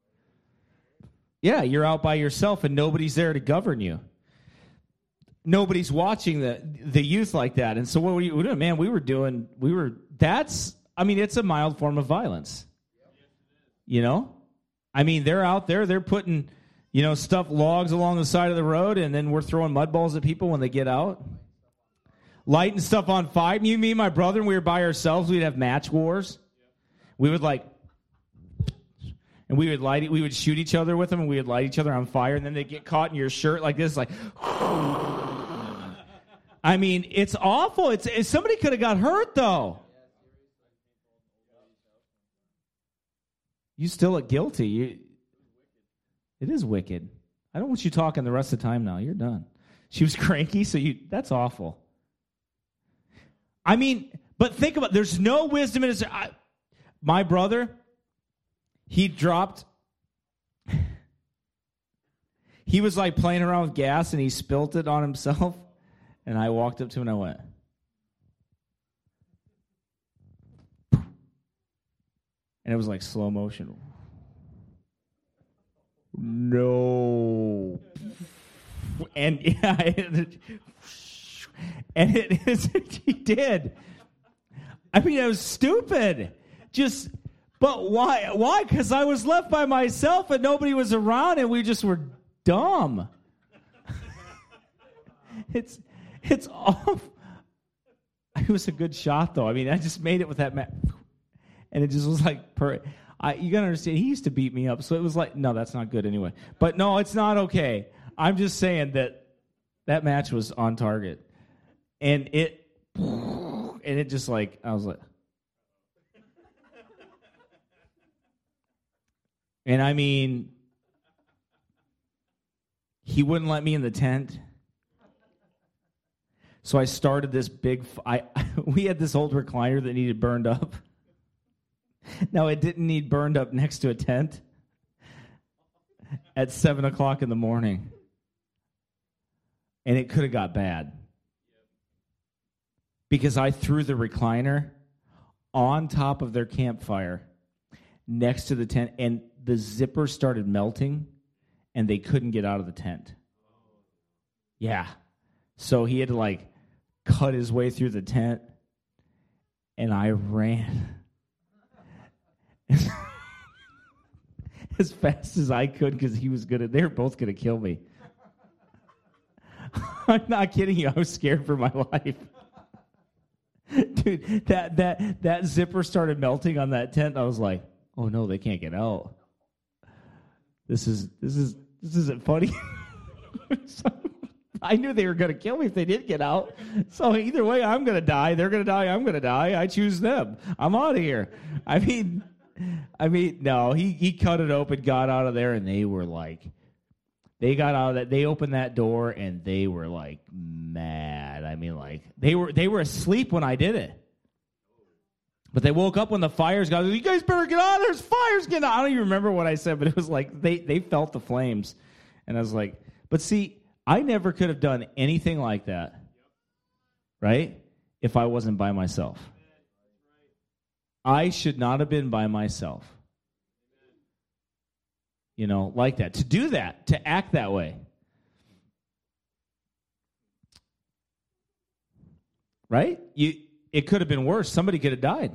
Yeah, you're out by yourself and nobody's there to govern you. Nobody's watching the the youth like that. And so what were you doing? Man, we were doing, we were, that's, I mean, it's a mild form of violence. You know? I mean, they're out there, they're putting, you know, stuff, logs along the side of the road, and then we're throwing mud balls at people when they get out. Lighting stuff on fire. You, me, and my brother, and we were by ourselves, we'd have match wars. We would like, and we would light it, we would shoot each other with them, and we would light each other on fire, and then they'd get caught in your shirt like this, like, I mean, it's awful. It's, it's somebody could have got hurt, though. You still look guilty. You, it is wicked. I don't want you talking the rest of the time now. You're done. She was cranky, so you, that's awful. I mean, but think about, there's no wisdom in his, I, my brother, he dropped, he was like playing around with gas and he spilt it on himself. And I walked up to him and I went, and it was like slow motion. No. And yeah, it, and it is, he did. I mean, it was stupid. Just, but why? Why? Because I was left by myself and nobody was around and we just were dumb. It's, it's off. It was a good shot, though. I mean, I just made it with that, ma- and it just was like, per- I, you gotta understand, he used to beat me up, so it was like, no, that's not good anyway. But no, it's not okay. I'm just saying that that match was on target, and it, and it just like, I was like, and I mean, he wouldn't let me in the tent. So I started this big, I, we had this old recliner that needed burned up. Now, it didn't need burned up next to a tent at seven o'clock in the morning. And it could have got bad. Because I threw the recliner on top of their campfire next to the tent, and the zipper started melting, and they couldn't get out of the tent. Yeah. So he had to, like, cut his way through the tent, and I ran as fast as I could because he was gonna. They were both gonna kill me. I'm not kidding you. I was scared for my life. Dude, that that that zipper started melting on that tent. I was like, "Oh no, they can't get out. This is this is this isn't funny." So, I knew they were going to kill me if they did get out. So either way, I'm going to die. They're going to die. I'm going to die. I choose them. I'm out of here. I mean, I mean, no. He he cut it open, got out of there, and they were like, they got out of that. They opened that door, and they were like mad. I mean, like they were they were asleep when I did it. But they woke up when the fires got. You guys better get out. There's fires getting out. I don't even remember what I said, but it was like they they felt the flames, and I was like, but see, I never could have done anything like that, right? If I wasn't by myself. I should not have been by myself. You know, like that. To do that, to act that way. Right? You, it could have been worse. Somebody could have died.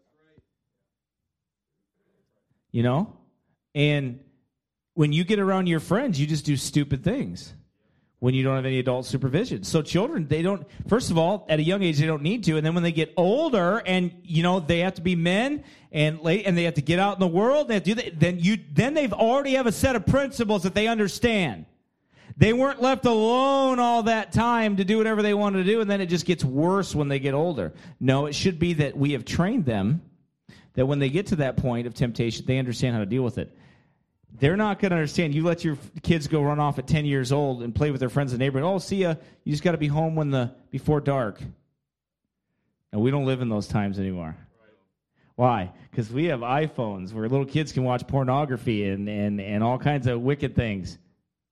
You know? And when you get around your friends, you just do stupid things when you don't have any adult supervision. So children, they don't, first of all, at a young age, they don't need to. And then when they get older and, you know, they have to be men and late, and they have to get out in the world, they have to do that, then you, then they've already have a set of principles that they understand. They weren't left alone all that time to do whatever they wanted to do, and then it just gets worse when they get older. No, it should be that we have trained them that when they get to that point of temptation, they understand how to deal with it. They're not going to understand. You let your kids go run off at ten years old and play with their friends in the neighborhood. Oh, see ya. You just got to be home when the before dark. And we don't live in those times anymore. Right. Why? Because we have iPhones where little kids can watch pornography and, and, and all kinds of wicked things.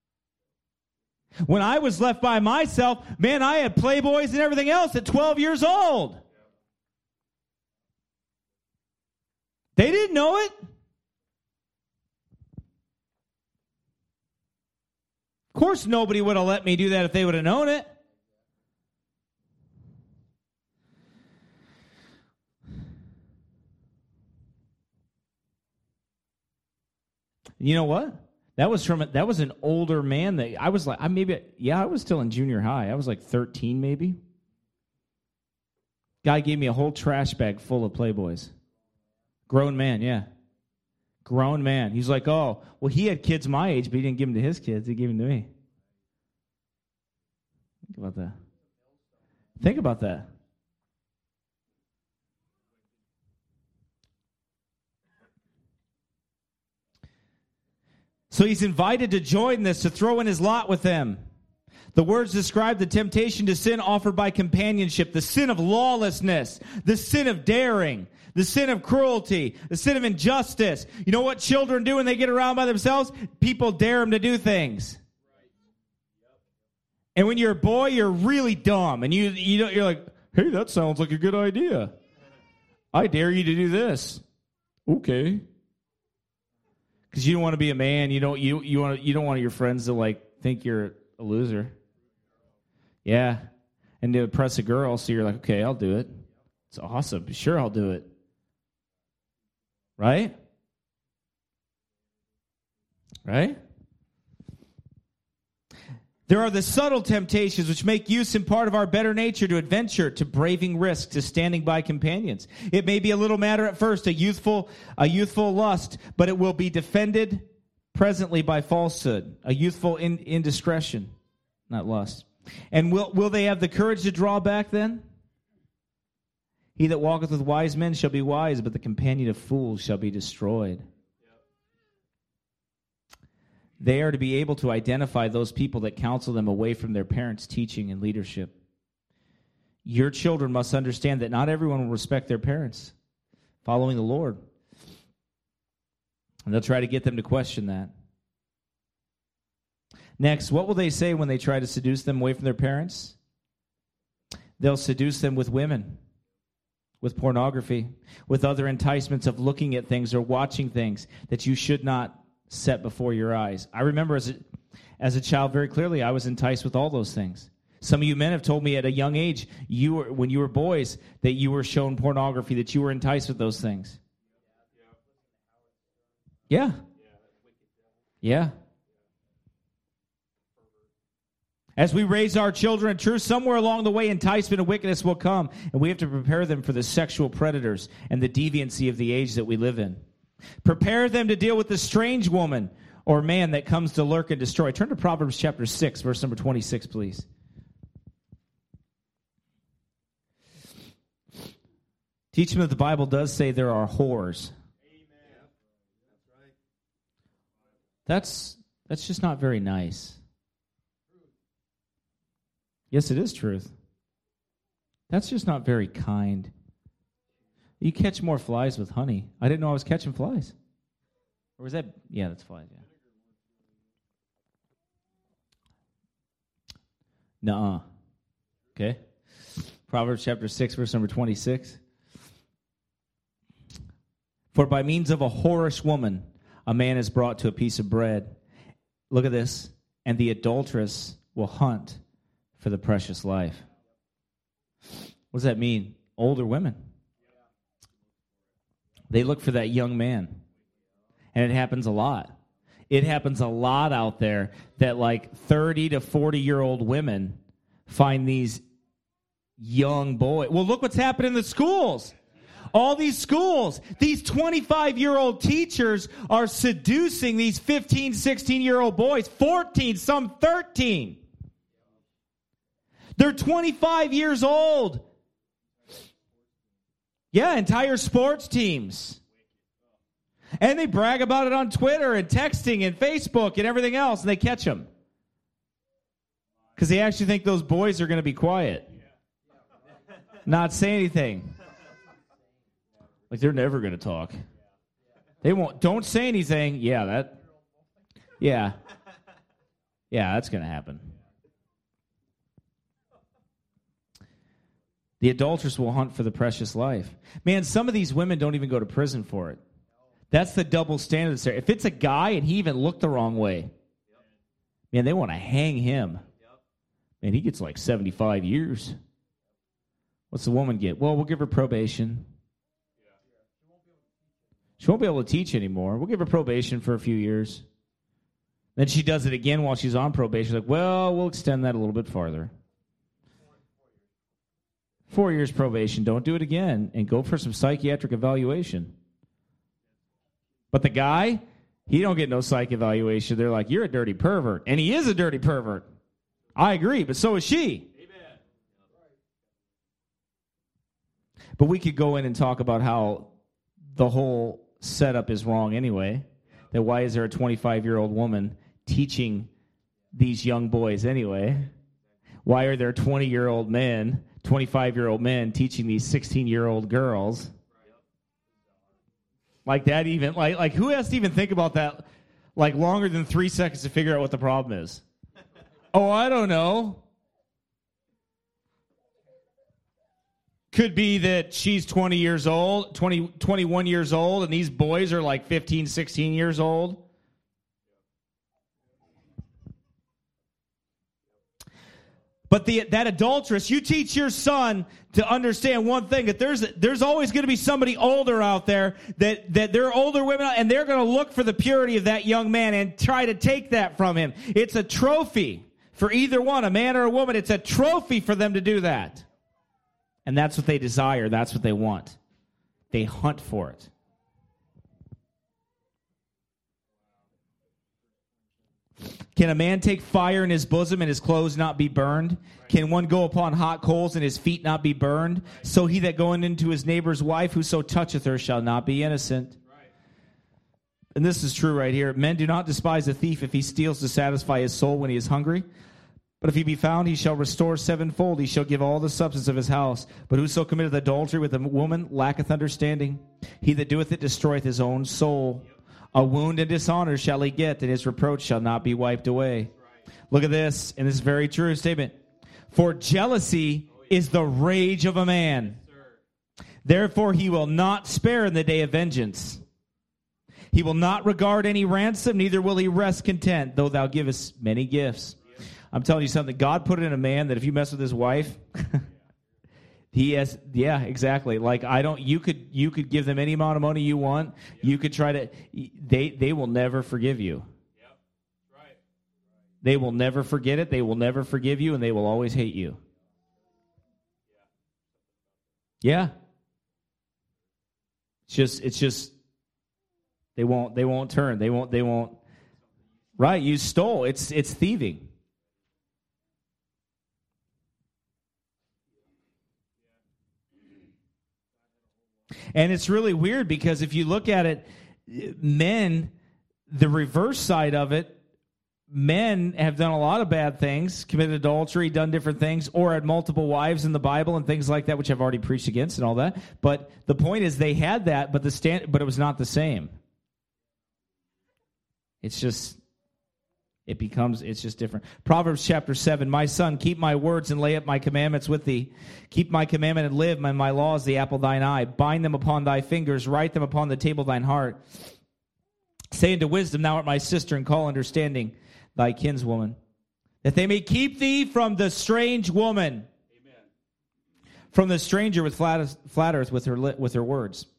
When I was left by myself, man, I had Playboys and everything else at twelve years old. They didn't know it. Of course, nobody would have let me do that if they would have known it. You know what? That was from that was an older man that I was like, I maybe yeah, I was still in junior high. I was like thirteen, maybe. Guy gave me a whole trash bag full of Playboys. Grown man, yeah. Grown man. He's like, oh, well, he had kids my age, but he didn't give them to his kids. He gave them to me. Think about that. Think about that. So he's invited to join this, to throw in his lot with them. The words describe the temptation to sin offered by companionship, the sin of lawlessness, the sin of daring, the sin of cruelty, the sin of injustice. You know what children do when they get around by themselves? People dare them to do things. And when you're a boy, you're really dumb. And you, you know, you're like, hey, that sounds like a good idea. I dare you to do this. Okay. Because you don't want to be a man. You don't, you, you, want, you don't want your friends to, like, think you're a loser. Yeah. And to impress a girl, so you're like, okay, I'll do it. It's awesome. Sure, I'll do it. Right? Right? There are the subtle temptations which make use in part of our better nature to adventure, to braving risk, to standing by companions. It may be a little matter at first, a youthful, a youthful lust, but it will be defended presently by falsehood, a youthful in, indiscretion, not lust. And will, will they have the courage to draw back then? He that walketh with wise men shall be wise, but the companion of fools shall be destroyed. They are to be able to identify those people that counsel them away from their parents' teaching and leadership. Your children must understand that not everyone will respect their parents following the Lord. And they'll try to get them to question that. Next, what will they say when they try to seduce them away from their parents? They'll seduce them with women, with pornography, with other enticements of looking at things or watching things that you should not set before your eyes. I remember as a, as a child very clearly, I was enticed with all those things. Some of you men have told me at a young age, you were, when you were boys, that you were shown pornography, that you were enticed with those things. Yeah. Yeah. As we raise our children in truth, somewhere along the way, enticement and wickedness will come, and we have to prepare them for the sexual predators and the deviancy of the age that we live in. Prepare them to deal with the strange woman or man that comes to lurk and destroy. Turn to Proverbs chapter six, verse number twenty-six, please. Teach them that the Bible does say there are whores. Amen. That's right. That's, that's just not very nice. Yes, it is truth. That's just not very kind. You catch more flies with honey. I didn't know I was catching flies. Or was that? Yeah, that's flies, yeah. Nuh-uh. Okay. Proverbs chapter six, verse number twenty-six. For by means of a whorish woman, a man is brought to a piece of bread. Look at this. And the adulteress will hunt for the precious life. What does that mean? Older women. They look for that young man. And it happens a lot. It happens a lot out there that like thirty to forty-year-old women find these young boys. Well, look what's happened in the schools. All these schools, these twenty-five-year-old teachers are seducing these fifteen, sixteen-year-old boys, fourteen, some thirteen. They're twenty-five years old. Yeah, entire sports teams. And they brag about it on Twitter and texting and Facebook and everything else, and they catch them. Because they actually think those boys are going to be quiet. Not say anything. Like they're never going to talk. They won't. Don't say anything. Yeah, that. Yeah. Yeah, that's going to happen. The adulteress will hunt for the precious life. Man, some of these women don't even go to prison for it. That's the double standard that's there. If it's a guy and he even looked the wrong way, man, they want to hang him. Man, he gets like seventy-five years. What's the woman get? Well, we'll give her probation. She won't be able to teach anymore. We'll give her probation for a few years. Then she does it again while she's on probation. She's like, well, we'll extend that a little bit farther. Four years probation. Don't do it again. And go for some psychiatric evaluation. But the guy, he don't get no psych evaluation. They're like, you're a dirty pervert. And he is a dirty pervert. I agree, but so is she. Amen. But we could go in and talk about how the whole setup is wrong anyway. That why is there a twenty-five-year-old woman teaching these young boys anyway? Why are there twenty-year-old men, twenty-five-year-old men teaching these sixteen-year-old girls? Like that even, like, like who has to even think about that like longer than three seconds to figure out what the problem is? Oh, I don't know. Could be that she's twenty years old, twenty, twenty-one years old, and these boys are like fifteen, sixteen years old. But the, that adulteress, you teach your son to understand one thing, that there's there's always going to be somebody older out there, that, that there are older women, and they're going to look for the purity of that young man and try to take that from him. It's a trophy for either one, a man or a woman. It's a trophy for them to do that. And that's what they desire. That's what they want. They hunt for it. Can a man take fire in his bosom and his clothes not be burned? Can one go upon hot coals and his feet not be burned? So he that goeth into his neighbor's wife, whoso toucheth her, shall not be innocent. And this is true right here. Men do not despise a thief if he steals to satisfy his soul when he is hungry. But if he be found, he shall restore sevenfold. He shall give all the substance of his house. But whoso committeth adultery with a woman lacketh understanding. He that doeth it destroyeth his own soul. A wound and dishonor shall he get, and his reproach shall not be wiped away. Look at this, and this is a very true statement. For jealousy is the rage of a man. Therefore he will not spare in the day of vengeance. He will not regard any ransom, neither will he rest content, though thou givest many gifts. I'm telling you something. God put it in a man that if you mess with his wife, he has, yeah, exactly. Like I don't, you could, you could give them any amount of money you want. You could try to, they, they will never forgive you. They will never forget it. They will never forgive you, and they will always hate you. Yeah. It's just, it's just, they won't, they won't turn. They won't, they won't. Right, you stole. It's, it's thieving. And it's really weird because if you look at it, men, the reverse side of it, men have done a lot of bad things, committed adultery, done different things, or had multiple wives in the Bible and things like that, which I've already preached against and all that. But the point is they had that, but the stand, but it was not the same. It's just, it becomes, it's just different. Proverbs chapter seven, my son, keep my words and lay up my commandments with thee. Keep my commandment and live, and my laws the apple of thine eye. Bind them upon thy fingers, write them upon the table of thine heart. Say unto wisdom, thou art my sister, and call understanding thy kinswoman, that they may keep thee from the strange woman, amen, from the stranger with flattereth with her with her words.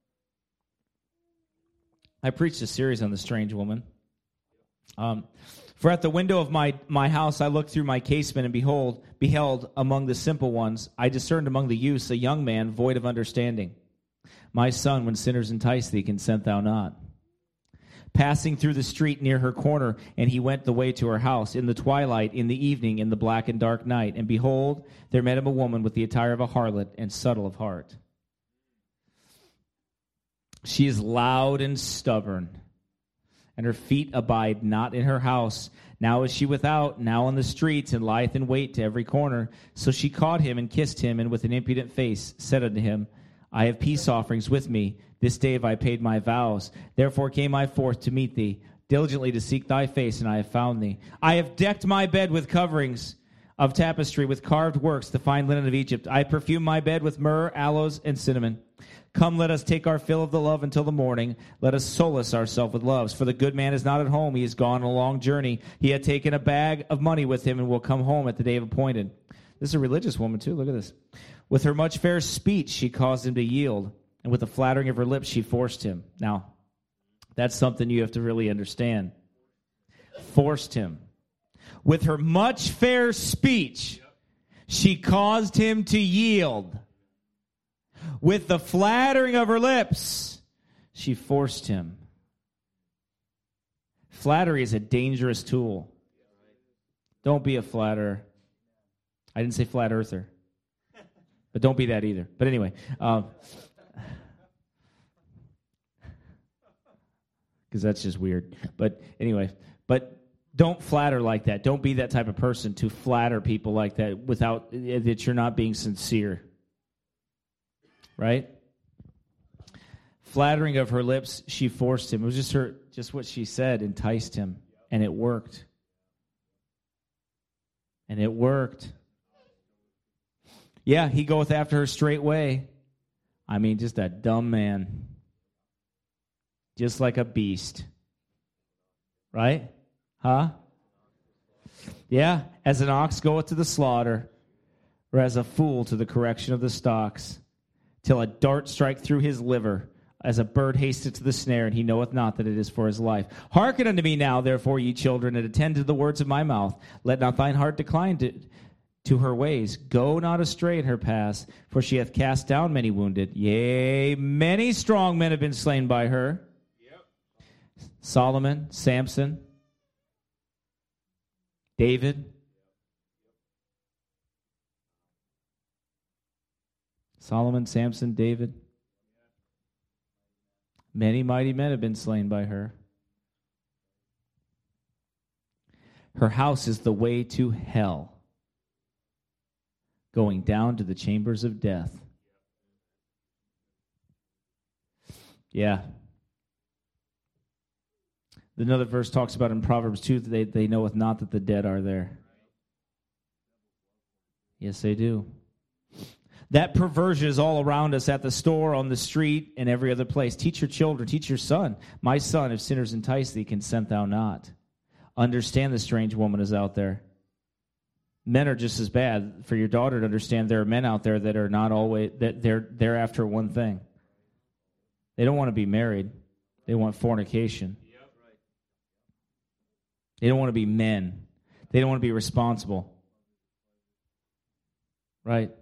I preached a series on the strange woman. Um, for at the window of my, my house I looked through my casement, and behold, beheld among the simple ones, I discerned among the youths a young man void of understanding. My son, when sinners entice thee, consent thou not. Passing through the street near her corner, and he went the way to her house, in the twilight, in the evening, in the black and dark night. And behold, there met him a woman with the attire of a harlot, and subtle of heart. She is loud and stubborn, and her feet abide not in her house. Now is she without, now on the streets, and lieth in wait to every corner. So she caught him, and kissed him, and with an impudent face said unto him, I have peace offerings with me. This day have I paid my vows. Therefore came I forth to meet thee, diligently to seek thy face, and I have found thee. I have decked my bed with coverings of tapestry, with carved works, the fine linen of Egypt. I perfume my bed with myrrh, aloes, and cinnamon. Come, let us take our fill of the love until the morning. Let us solace ourselves with loves. For the good man is not at home. He is gone on a long journey. He had taken a bag of money with him, and will come home at the day appointed. This is a religious woman, too. Look at this. With her much fair speech, she caused him to yield, and with the flattering of her lips, she forced him. Now, that's something you have to really understand. Forced him. With her much fair speech, she caused him to yield. With the flattering of her lips, she forced him. Flattery is a dangerous tool. Don't be a flatterer. I didn't say flat earther. But don't be that either. But anyway, because um, that's just weird. But anyway, but don't flatter like that. Don't be that type of person to flatter people like that without that you're not being sincere. Right? Flattering of her lips, she forced him. It was just her, just what she said enticed him, and it worked. And it worked. Yeah, he goeth after her straightway. I mean, just a dumb man. Just like a beast. Right? Huh? Yeah, as an ox goeth to the slaughter, or as a fool to the correction of the stocks, till a dart strike through his liver, as a bird hasteth to the snare, and he knoweth not that it is for his life. Hearken unto me now, therefore, ye children, and attend to the words of my mouth. Let not thine heart decline to... to her ways. Go not astray in her paths, for she hath cast down many wounded. Yea, many strong men have been slain by her. Yep. Solomon, Samson, David. Solomon, Samson, David. Many mighty men have been slain by her. Her house is the way to hell, going down to the chambers of death. Yeah. Another verse talks about in Proverbs two that they, they knoweth not that the dead are there. Yes, they do. That perversion is all around us at the store, on the street, and every other place. Teach your children, teach your son. My son, if sinners entice thee, consent thou not. Understand the strange woman is out there. Men are just as bad. For your daughter to understand, there are men out there that are not always, that they're they're after one thing. They don't want to be married. They want fornication. They don't want to be men. They don't want to be responsible. Right?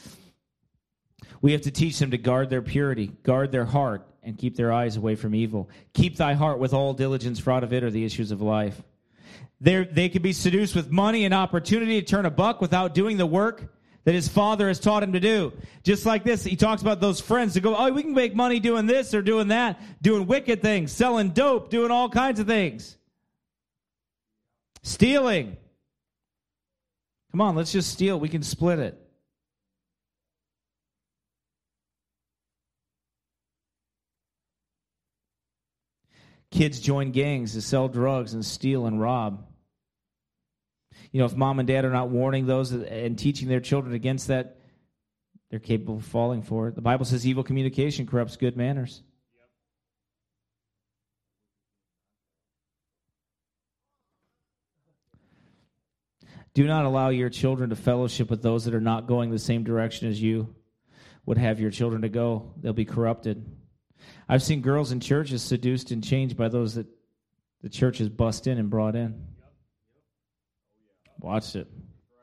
We have to teach them to guard their purity, guard their heart, and keep their eyes away from evil. Keep thy heart with all diligence, for out of it are the issues of life. They're, they could be seduced with money and opportunity to turn a buck without doing the work that his father has taught him to do. Just like this, he talks about those friends that go, oh, we can make money doing this or doing that, doing wicked things, selling dope, doing all kinds of things. Stealing. Come on, let's just steal. We can split it. Kids join gangs to sell drugs and steal and rob. You know, if mom and dad are not warning those and teaching their children against that, they're capable of falling for it. The Bible says evil communication corrupts good manners. Do not allow your children to fellowship with those that are not going the same direction as you would have your children to go. They'll be corrupted. I've seen girls in churches seduced and changed by those that the church has bust in and brought in. Watched it.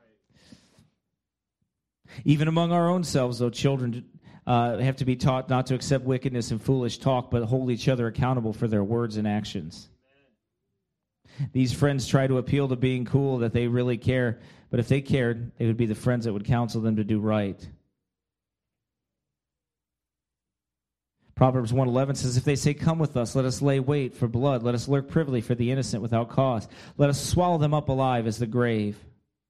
Even among our own selves, though, children uh, have to be taught not to accept wickedness and foolish talk, but hold each other accountable for their words and actions. These friends try to appeal to being cool, that they really care, but if they cared, they would be the friends that would counsel them to do right. Proverbs one eleven says, if they say, come with us, let us lay wait for blood. Let us lurk privily for the innocent without cause. Let us swallow them up alive as the grave.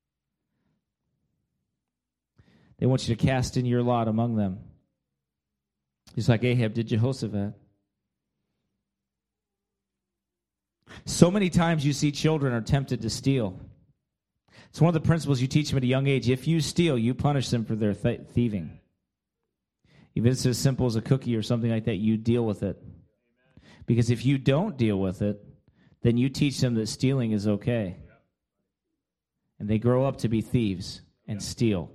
They want you to cast in your lot among them. Just like Ahab did Jehoshaphat. So many times you see children are tempted to steal. It's one of the principles you teach them at a young age. If you steal, you punish them for their th- thieving. Even if it's as simple as a cookie or something like that, you deal with it. Because if you don't deal with it, then you teach them that stealing is okay. And they grow up to be thieves and steal.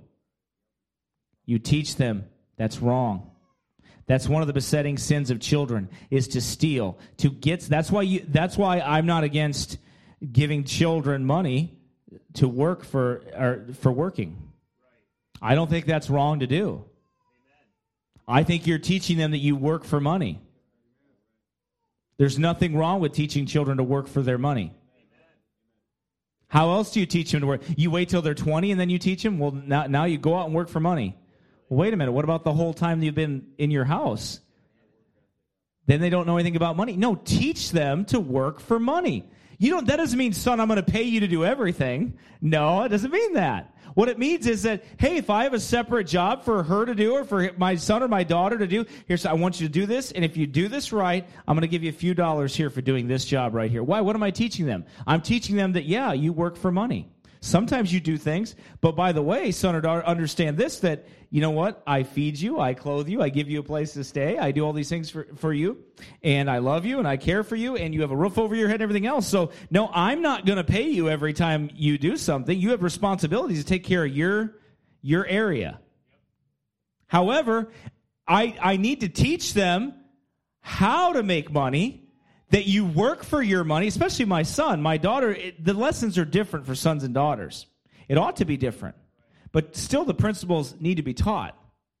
You teach them that's wrong. That's one of the besetting sins of children, is to steal. To get that's why you that's why I'm not against giving children money to work for or for working. I don't think that's wrong to do. I think you're teaching them that you work for money. There's nothing wrong with teaching children to work for their money. How else do you teach them to work? You wait till they're twenty and then you teach them? Well, now, now you go out and work for money. Well, wait a minute. What about the whole time you've been in your house? Then they don't know anything about money. No, teach them to work for money. You don't. That doesn't mean, son, I'm going to pay you to do everything. No, it doesn't mean that. What it means is that, hey, if I have a separate job for her to do or for my son or my daughter to do, here's, I want you to do this, and if you do this right, I'm going to give you a few dollars here for doing this job right here. Why? What am I teaching them? I'm teaching them that, yeah, you work for money. Sometimes you do things, but by the way, son or daughter, understand this, that, you know what? I feed you, I clothe you, I give you a place to stay, I do all these things for, for you, and I love you, and I care for you, and you have a roof over your head and everything else. So, no, I'm not going to pay you every time you do something. You have responsibilities to take care of your, your area. However, I, I need to teach them how to make money, that you work for your money, especially my son, my daughter. It, the lessons are different for sons and daughters. It ought to be different. But still the principles need to be taught.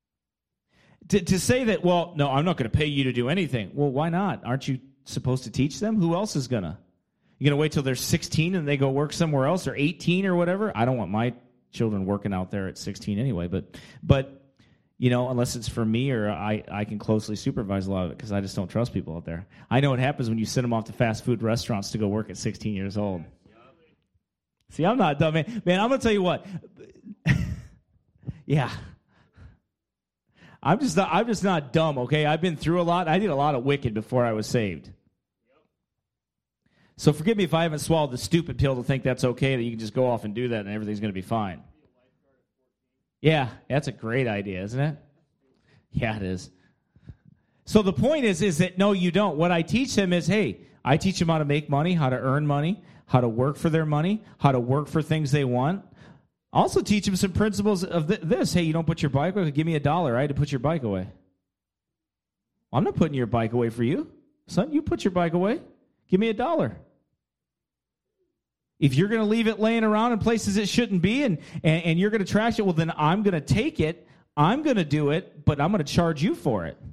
To, to say that, well, no, I'm not going to pay you to do anything. Well, why not? Aren't you supposed to teach them? Who else is going to? You going to wait till they're sixteen and they go work somewhere else, or eighteen or whatever? I don't want my children working out there at sixteen anyway. But, but you know, unless it's for me or I, I can closely supervise a lot of it because I just don't trust people out there. I know what happens when you send them off to fast food restaurants to go work at sixteen years old. See, I'm not dumb, man. Man, I'm going to tell you what. Yeah. I'm just not, I'm just not dumb, okay? I've been through a lot. I did a lot of wicked before I was saved. So forgive me if I haven't swallowed the stupid pill to think that's okay, that you can just go off and do that and everything's going to be fine. Yeah, that's a great idea, isn't it? Yeah, it is. So the point is, is that no, you don't. What I teach them is, hey, I teach them how to make money, how to earn money, how to work for their money, how to work for things they want. Also teach them some principles of th- this. Hey, you don't put your bike away? Give me a dollar. I had to put your bike away. Well, I'm not putting your bike away for you. Son, you put your bike away. Give me a dollar. If you're going to leave it laying around in places it shouldn't be and, and, and you're going to trash it, well, then I'm going to take it. I'm going to do it, but I'm going to charge you for it.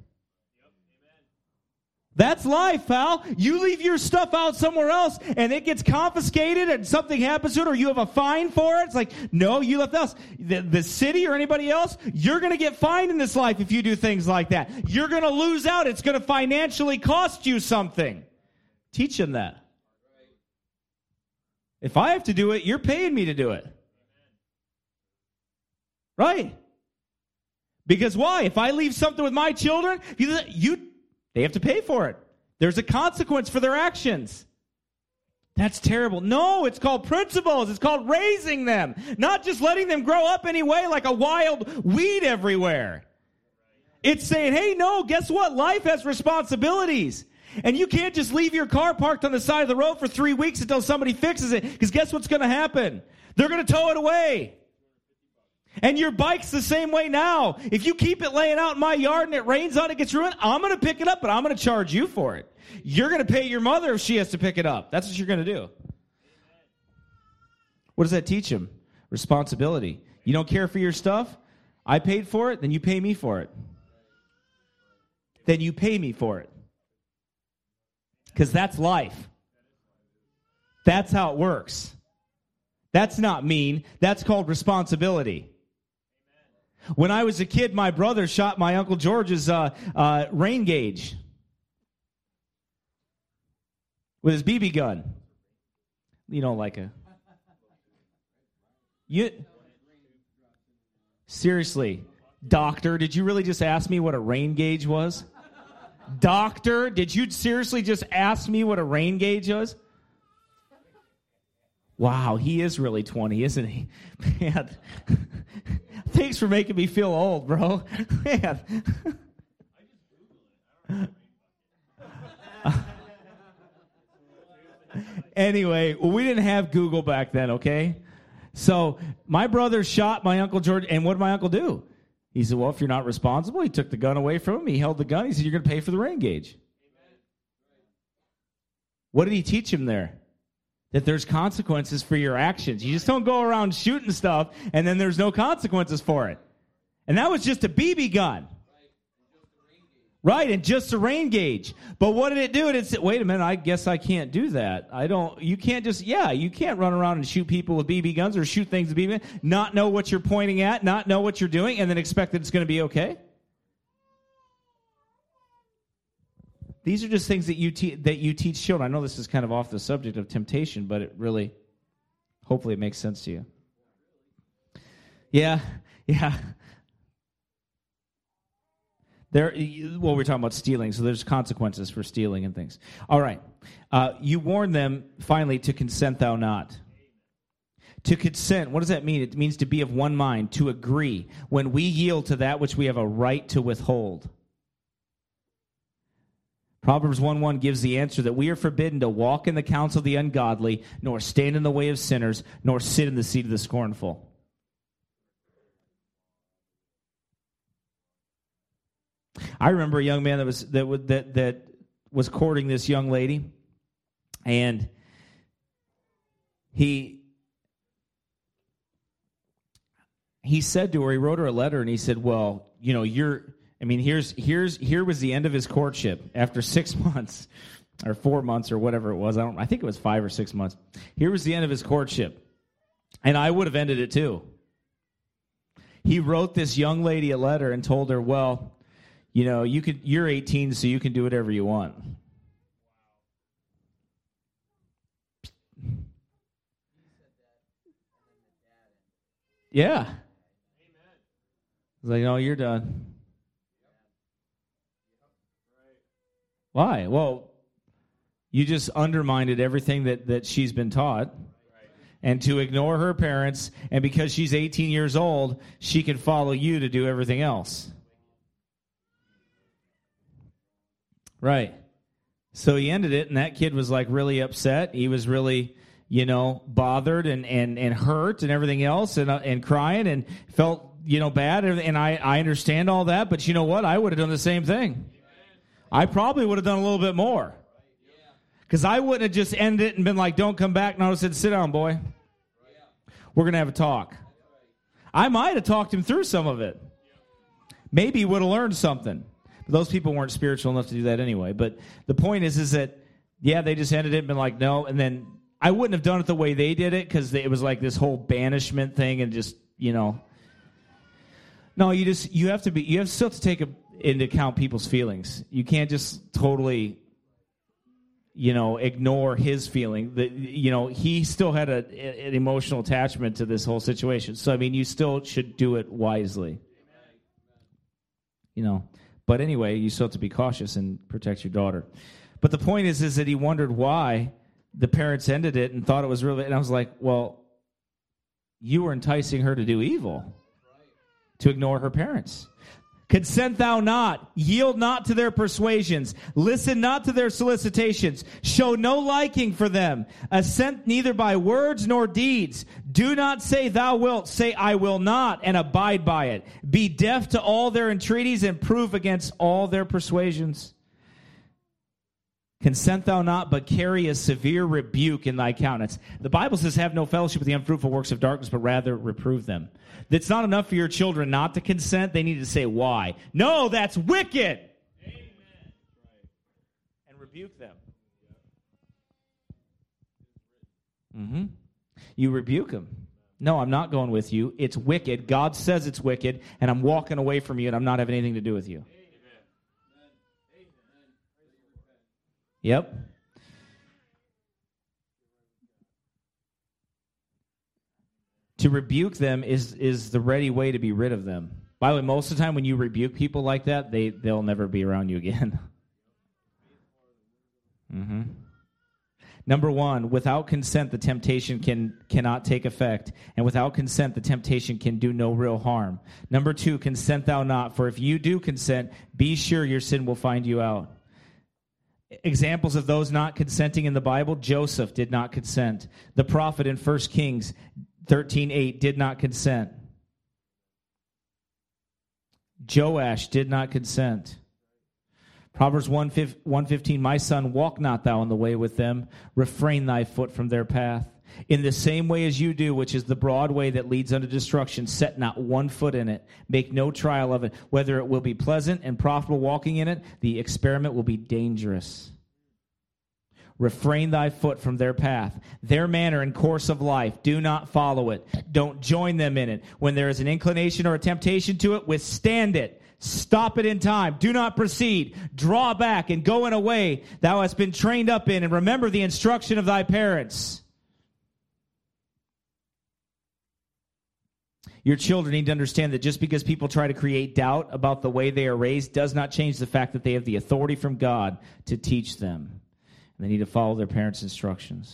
That's life, pal. You leave your stuff out somewhere else, and it gets confiscated, and something happens to it, or you have a fine for it. It's like, no, you left us. The, the city or anybody else, you're going to get fined in this life if you do things like that. You're going to lose out. It's going to financially cost you something. Teach them that. If I have to do it, you're paying me to do it. Right? Because why? If I leave something with my children, you, you they have to pay for it. There's a consequence for their actions. That's terrible. No, it's called principles. It's called raising them. Not just letting them grow up anyway like a wild weed everywhere. It's saying, hey, no, guess what? Life has responsibilities. And you can't just leave your car parked on the side of the road for three weeks until somebody fixes it. Because guess what's going to happen? They're going to tow it away. And your bike's the same way now. If you keep it laying out in my yard and it rains on it, gets ruined, I'm going to pick it up, but I'm going to charge you for it. You're going to pay your mother if she has to pick it up. That's what you're going to do. What does that teach them? Responsibility. You don't care for your stuff? I paid for it, then you pay me for it. Then you pay me for it. Because that's life. That's how it works. That's not mean. That's called responsibility. When I was a kid, my brother shot my Uncle George's uh, uh, rain gauge with his B B gun. You know, like a... You Seriously, doctor, did you really just ask me what a rain gauge was? Doctor, did you seriously just ask me what a rain gauge was? Wow, he is really twenty, isn't he? Man, thanks for making me feel old, bro. Man. Anyway, well, we didn't have Google back then, okay? So my brother shot my Uncle George, and what did my uncle do? He said, well, if you're not responsible, he took the gun away from him. He held the gun. He said, you're going to pay for the rain gauge. What did he teach him there? That there's consequences for your actions. You just don't go around shooting stuff, and then there's no consequences for it. And that was just a B B gun. Right, and just a rain gauge. But what did it do? It said, wait a minute, I guess I can't do that. I don't, you can't just, yeah, you can't run around and shoot people with B B guns or shoot things with B B guns, not know what you're pointing at, not know what you're doing, and then expect that it's going to be okay. These are just things that you te- that you teach children. I know this is kind of off the subject of temptation, but it really, hopefully it makes sense to you. Yeah, yeah. There, well, we're talking about stealing, so there's consequences for stealing and things. All right. Uh, you warn them, finally, to consent thou not. To consent, what does that mean? It means to be of one mind, to agree, when we yield to that which we have a right to withhold. Proverbs one one gives the answer that we are forbidden to walk in the counsel of the ungodly, nor stand in the way of sinners, nor sit in the seat of the scornful. I remember a young man that was that that that was courting this young lady, and he he said to her, he wrote her a letter, and he said, "Well, you know, you're. I mean, here's here's here was the end of his courtship after six months, or four months, or whatever it was. I don't. I think it was five or six months. Here was the end of his courtship, and I would have ended it too." He wrote this young lady a letter and told her, "Well, you know, you could. You're eighteen, so you can do whatever you want." Yeah. He's like, "No, you're done." Why? Well, you just undermined everything that, that she's been taught. And to ignore her parents, and because she's eighteen years old, she can follow you to do everything else. Right. So he ended it, and that kid was like really upset. He was really, you know, bothered and, and, and hurt and everything else, and uh, and crying and felt, you know, bad. And I, I understand all that, but you know what? I would have done the same thing. I probably would have done a little bit more. Because I wouldn't have just ended it and been like, don't come back. No, I would have said, sit down, boy. We're going to have a talk. I might have talked him through some of it. Maybe he would have learned something. But those people weren't spiritual enough to do that anyway. But the point is, is that, yeah, they just ended it and been like, no. And then I wouldn't have done it the way they did it because it was like this whole banishment thing and just, you know. No, you just, you have to be, you have still to take a, into account people's feelings. You can't just totally, you know, ignore his feeling. The, you know, he still had a, an emotional attachment to this whole situation. So, I mean, you still should do it wisely. You know, but anyway, you still have to be cautious and protect your daughter. But the point is, is that he wondered why the parents ended it and thought it was really, and I was like, well, you were enticing her to do evil, to ignore her parents. Consent thou not, yield not to their persuasions, listen not to their solicitations, show no liking for them, assent neither by words nor deeds. Do not say thou wilt, say I will not, and abide by it. Be deaf to all their entreaties and prove against all their persuasions. Consent thou not, but carry a severe rebuke in thy countenance. The Bible says, have no fellowship with the unfruitful works of darkness, but rather reprove them. It's not enough for your children not to consent. They need to say why. No, that's wicked. Amen. And rebuke them. Mm-hmm. You rebuke them. No, I'm not going with you. It's wicked. God says it's wicked, and I'm walking away from you, and I'm not having anything to do with you. Yep. To rebuke them is, is the ready way to be rid of them. By the way, most of the time when you rebuke people like that, they, they'll never be around you again. Mm-hmm. Number one, without consent, the temptation can cannot take effect. And without consent, the temptation can do no real harm. Number two, consent thou not. For if you do consent, be sure your sin will find you out. Examples of those not consenting in the Bible: Joseph did not consent. The prophet in First Kings thirteen eight did not consent. Joash did not consent. Proverbs one fifteen, my son, walk not thou in the way with them, refrain thy foot from their path. In the same way as you do, which is the broad way that leads unto destruction, set not one foot in it. Make no trial of it. Whether it will be pleasant and profitable walking in it, the experiment will be dangerous. Refrain thy foot from their path. Their manner and course of life, do not follow it. Don't join them in it. When there is an inclination or a temptation to it, withstand it. Stop it in time. Do not proceed. Draw back and go in a way thou hast been trained up in, and remember the instruction of thy parents. Your children need to understand that just because people try to create doubt about the way they are raised does not change the fact that they have the authority from God to teach them. And they need to follow their parents' instructions.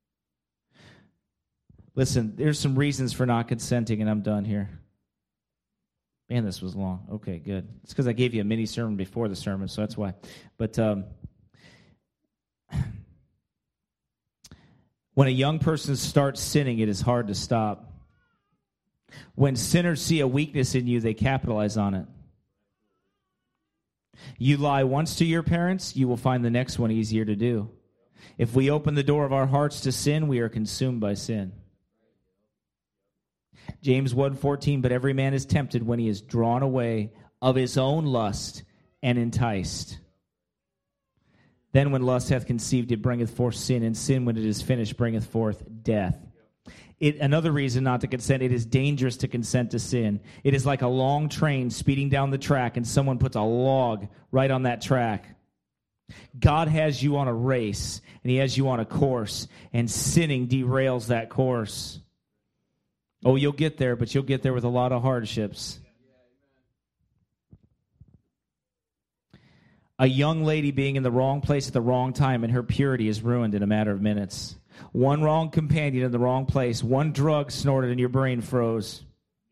Listen, there's some reasons for not consenting, and I'm done here. Man, this was long. Okay, good. It's because I gave you a mini sermon before the sermon, so that's why. But um, when a young person starts sinning, it is hard to stop. When sinners see a weakness in you, they capitalize on it. You lie once to your parents, you will find the next one easier to do. If we open the door of our hearts to sin, we are consumed by sin. James one fourteen, but every man is tempted when he is drawn away of his own lust and enticed. Then when lust hath conceived, it bringeth forth sin, and sin, when it is finished, bringeth forth death. It, another reason not to consent, it is dangerous to consent to sin. It is like a long train speeding down the track, and someone puts a log right on that track. God has you on a race, and he has you on a course, and sinning derails that course. Oh, you'll get there, but you'll get there with a lot of hardships. A young lady being in the wrong place at the wrong time, and her purity is ruined in a matter of minutes. One wrong companion in the wrong place. One drug snorted and your brain froze.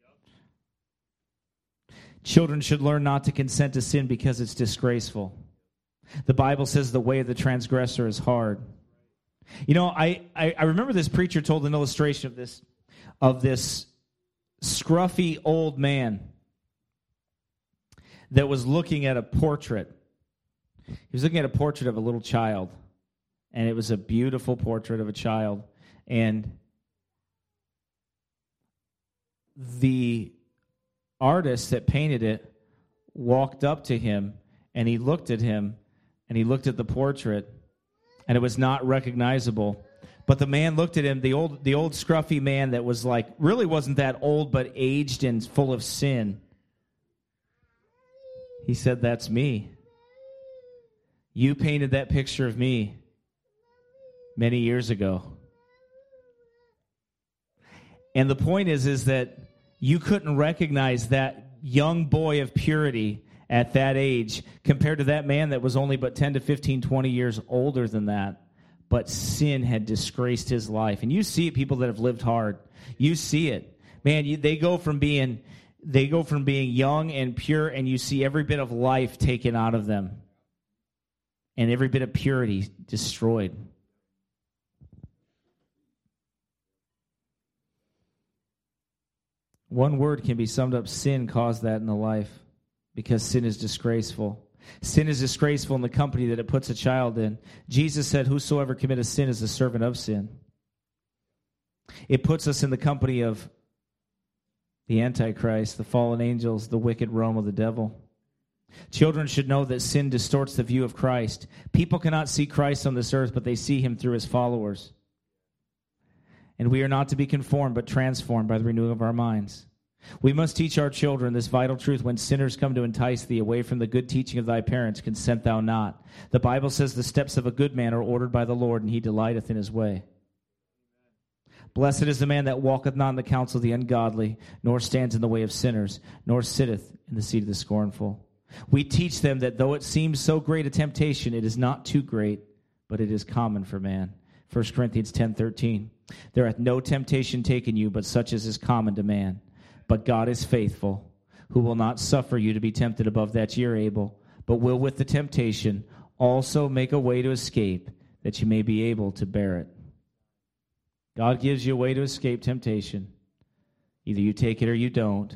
Children should learn not to consent to sin because it's disgraceful. The Bible says the way of the transgressor is hard. You know, I, I, I remember this preacher told an illustration of this, of this scruffy old man that was looking at a portrait. He was looking at a portrait of a little child. And it was a beautiful portrait of a child. And the artist that painted it walked up to him, and he looked at him, and he looked at the portrait, and it was not recognizable. But the man looked at him, the old the old scruffy man that was like, really wasn't that old, but aged and full of sin. He said, "That's me. You painted that picture of me many years ago." And the point is, is that you couldn't recognize that young boy of purity at that age compared to that man that was only but ten to fifteen, twenty years older than that. But sin had disgraced his life. And you see it, people that have lived hard. You see it. Man, you, they go from being they go from being young and pure, and you see every bit of life taken out of them. And every bit of purity destroyed. One word can be summed up: sin caused that in the life, because sin is disgraceful. Sin is disgraceful in the company that it puts a child in. Jesus said, "Whosoever committeth sin is the servant of sin." It puts us in the company of the Antichrist, the fallen angels, the wicked realm of the devil. Children should know that sin distorts the view of Christ. People cannot see Christ on this earth, but they see him through his followers. And we are not to be conformed, but transformed by the renewing of our minds. We must teach our children this vital truth: when sinners come to entice thee away from the good teaching of thy parents, consent thou not. The Bible says the steps of a good man are ordered by the Lord, and he delighteth in his way. Blessed is the man that walketh not in the counsel of the ungodly, nor stands in the way of sinners, nor sitteth in the seat of the scornful. We teach them that though it seems so great a temptation, it is not too great, but it is common for man. First Corinthians ten thirteen. There hath no temptation taken you, but such as is common to man. But God is faithful, who will not suffer you to be tempted above that ye are able, but will with the temptation also make a way to escape, that you may be able to bear it. God gives you a way to escape temptation. Either you take it or you don't.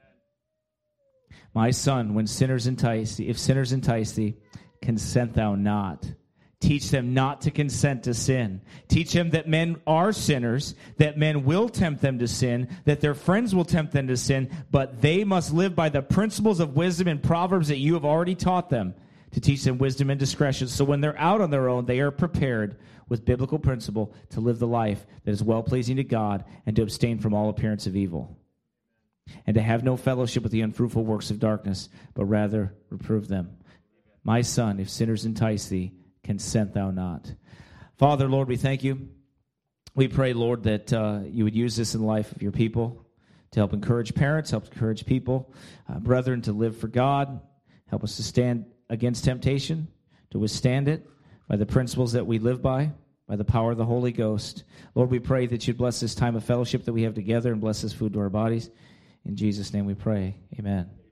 My son, when sinners entice thee, if sinners entice thee, consent thou not. Teach them not to consent to sin. Teach them that men are sinners, that men will tempt them to sin, that their friends will tempt them to sin, but they must live by the principles of wisdom and Proverbs that you have already taught them, to teach them wisdom and discretion. So when they're out on their own, they are prepared with biblical principle to live the life that is well-pleasing to God and to abstain from all appearance of evil, and to have no fellowship with the unfruitful works of darkness, but rather reprove them. My son, if sinners entice thee, consent thou not. Father, Lord, we thank you. We pray, Lord, that uh, you would use this in the life of your people to help encourage parents, help encourage people, uh, brethren, to live for God. Help us to stand against temptation, to withstand it by the principles that we live by, by the power of the Holy Ghost. Lord, we pray that you'd bless this time of fellowship that we have together and bless this food to our bodies. In Jesus' name we pray. Amen.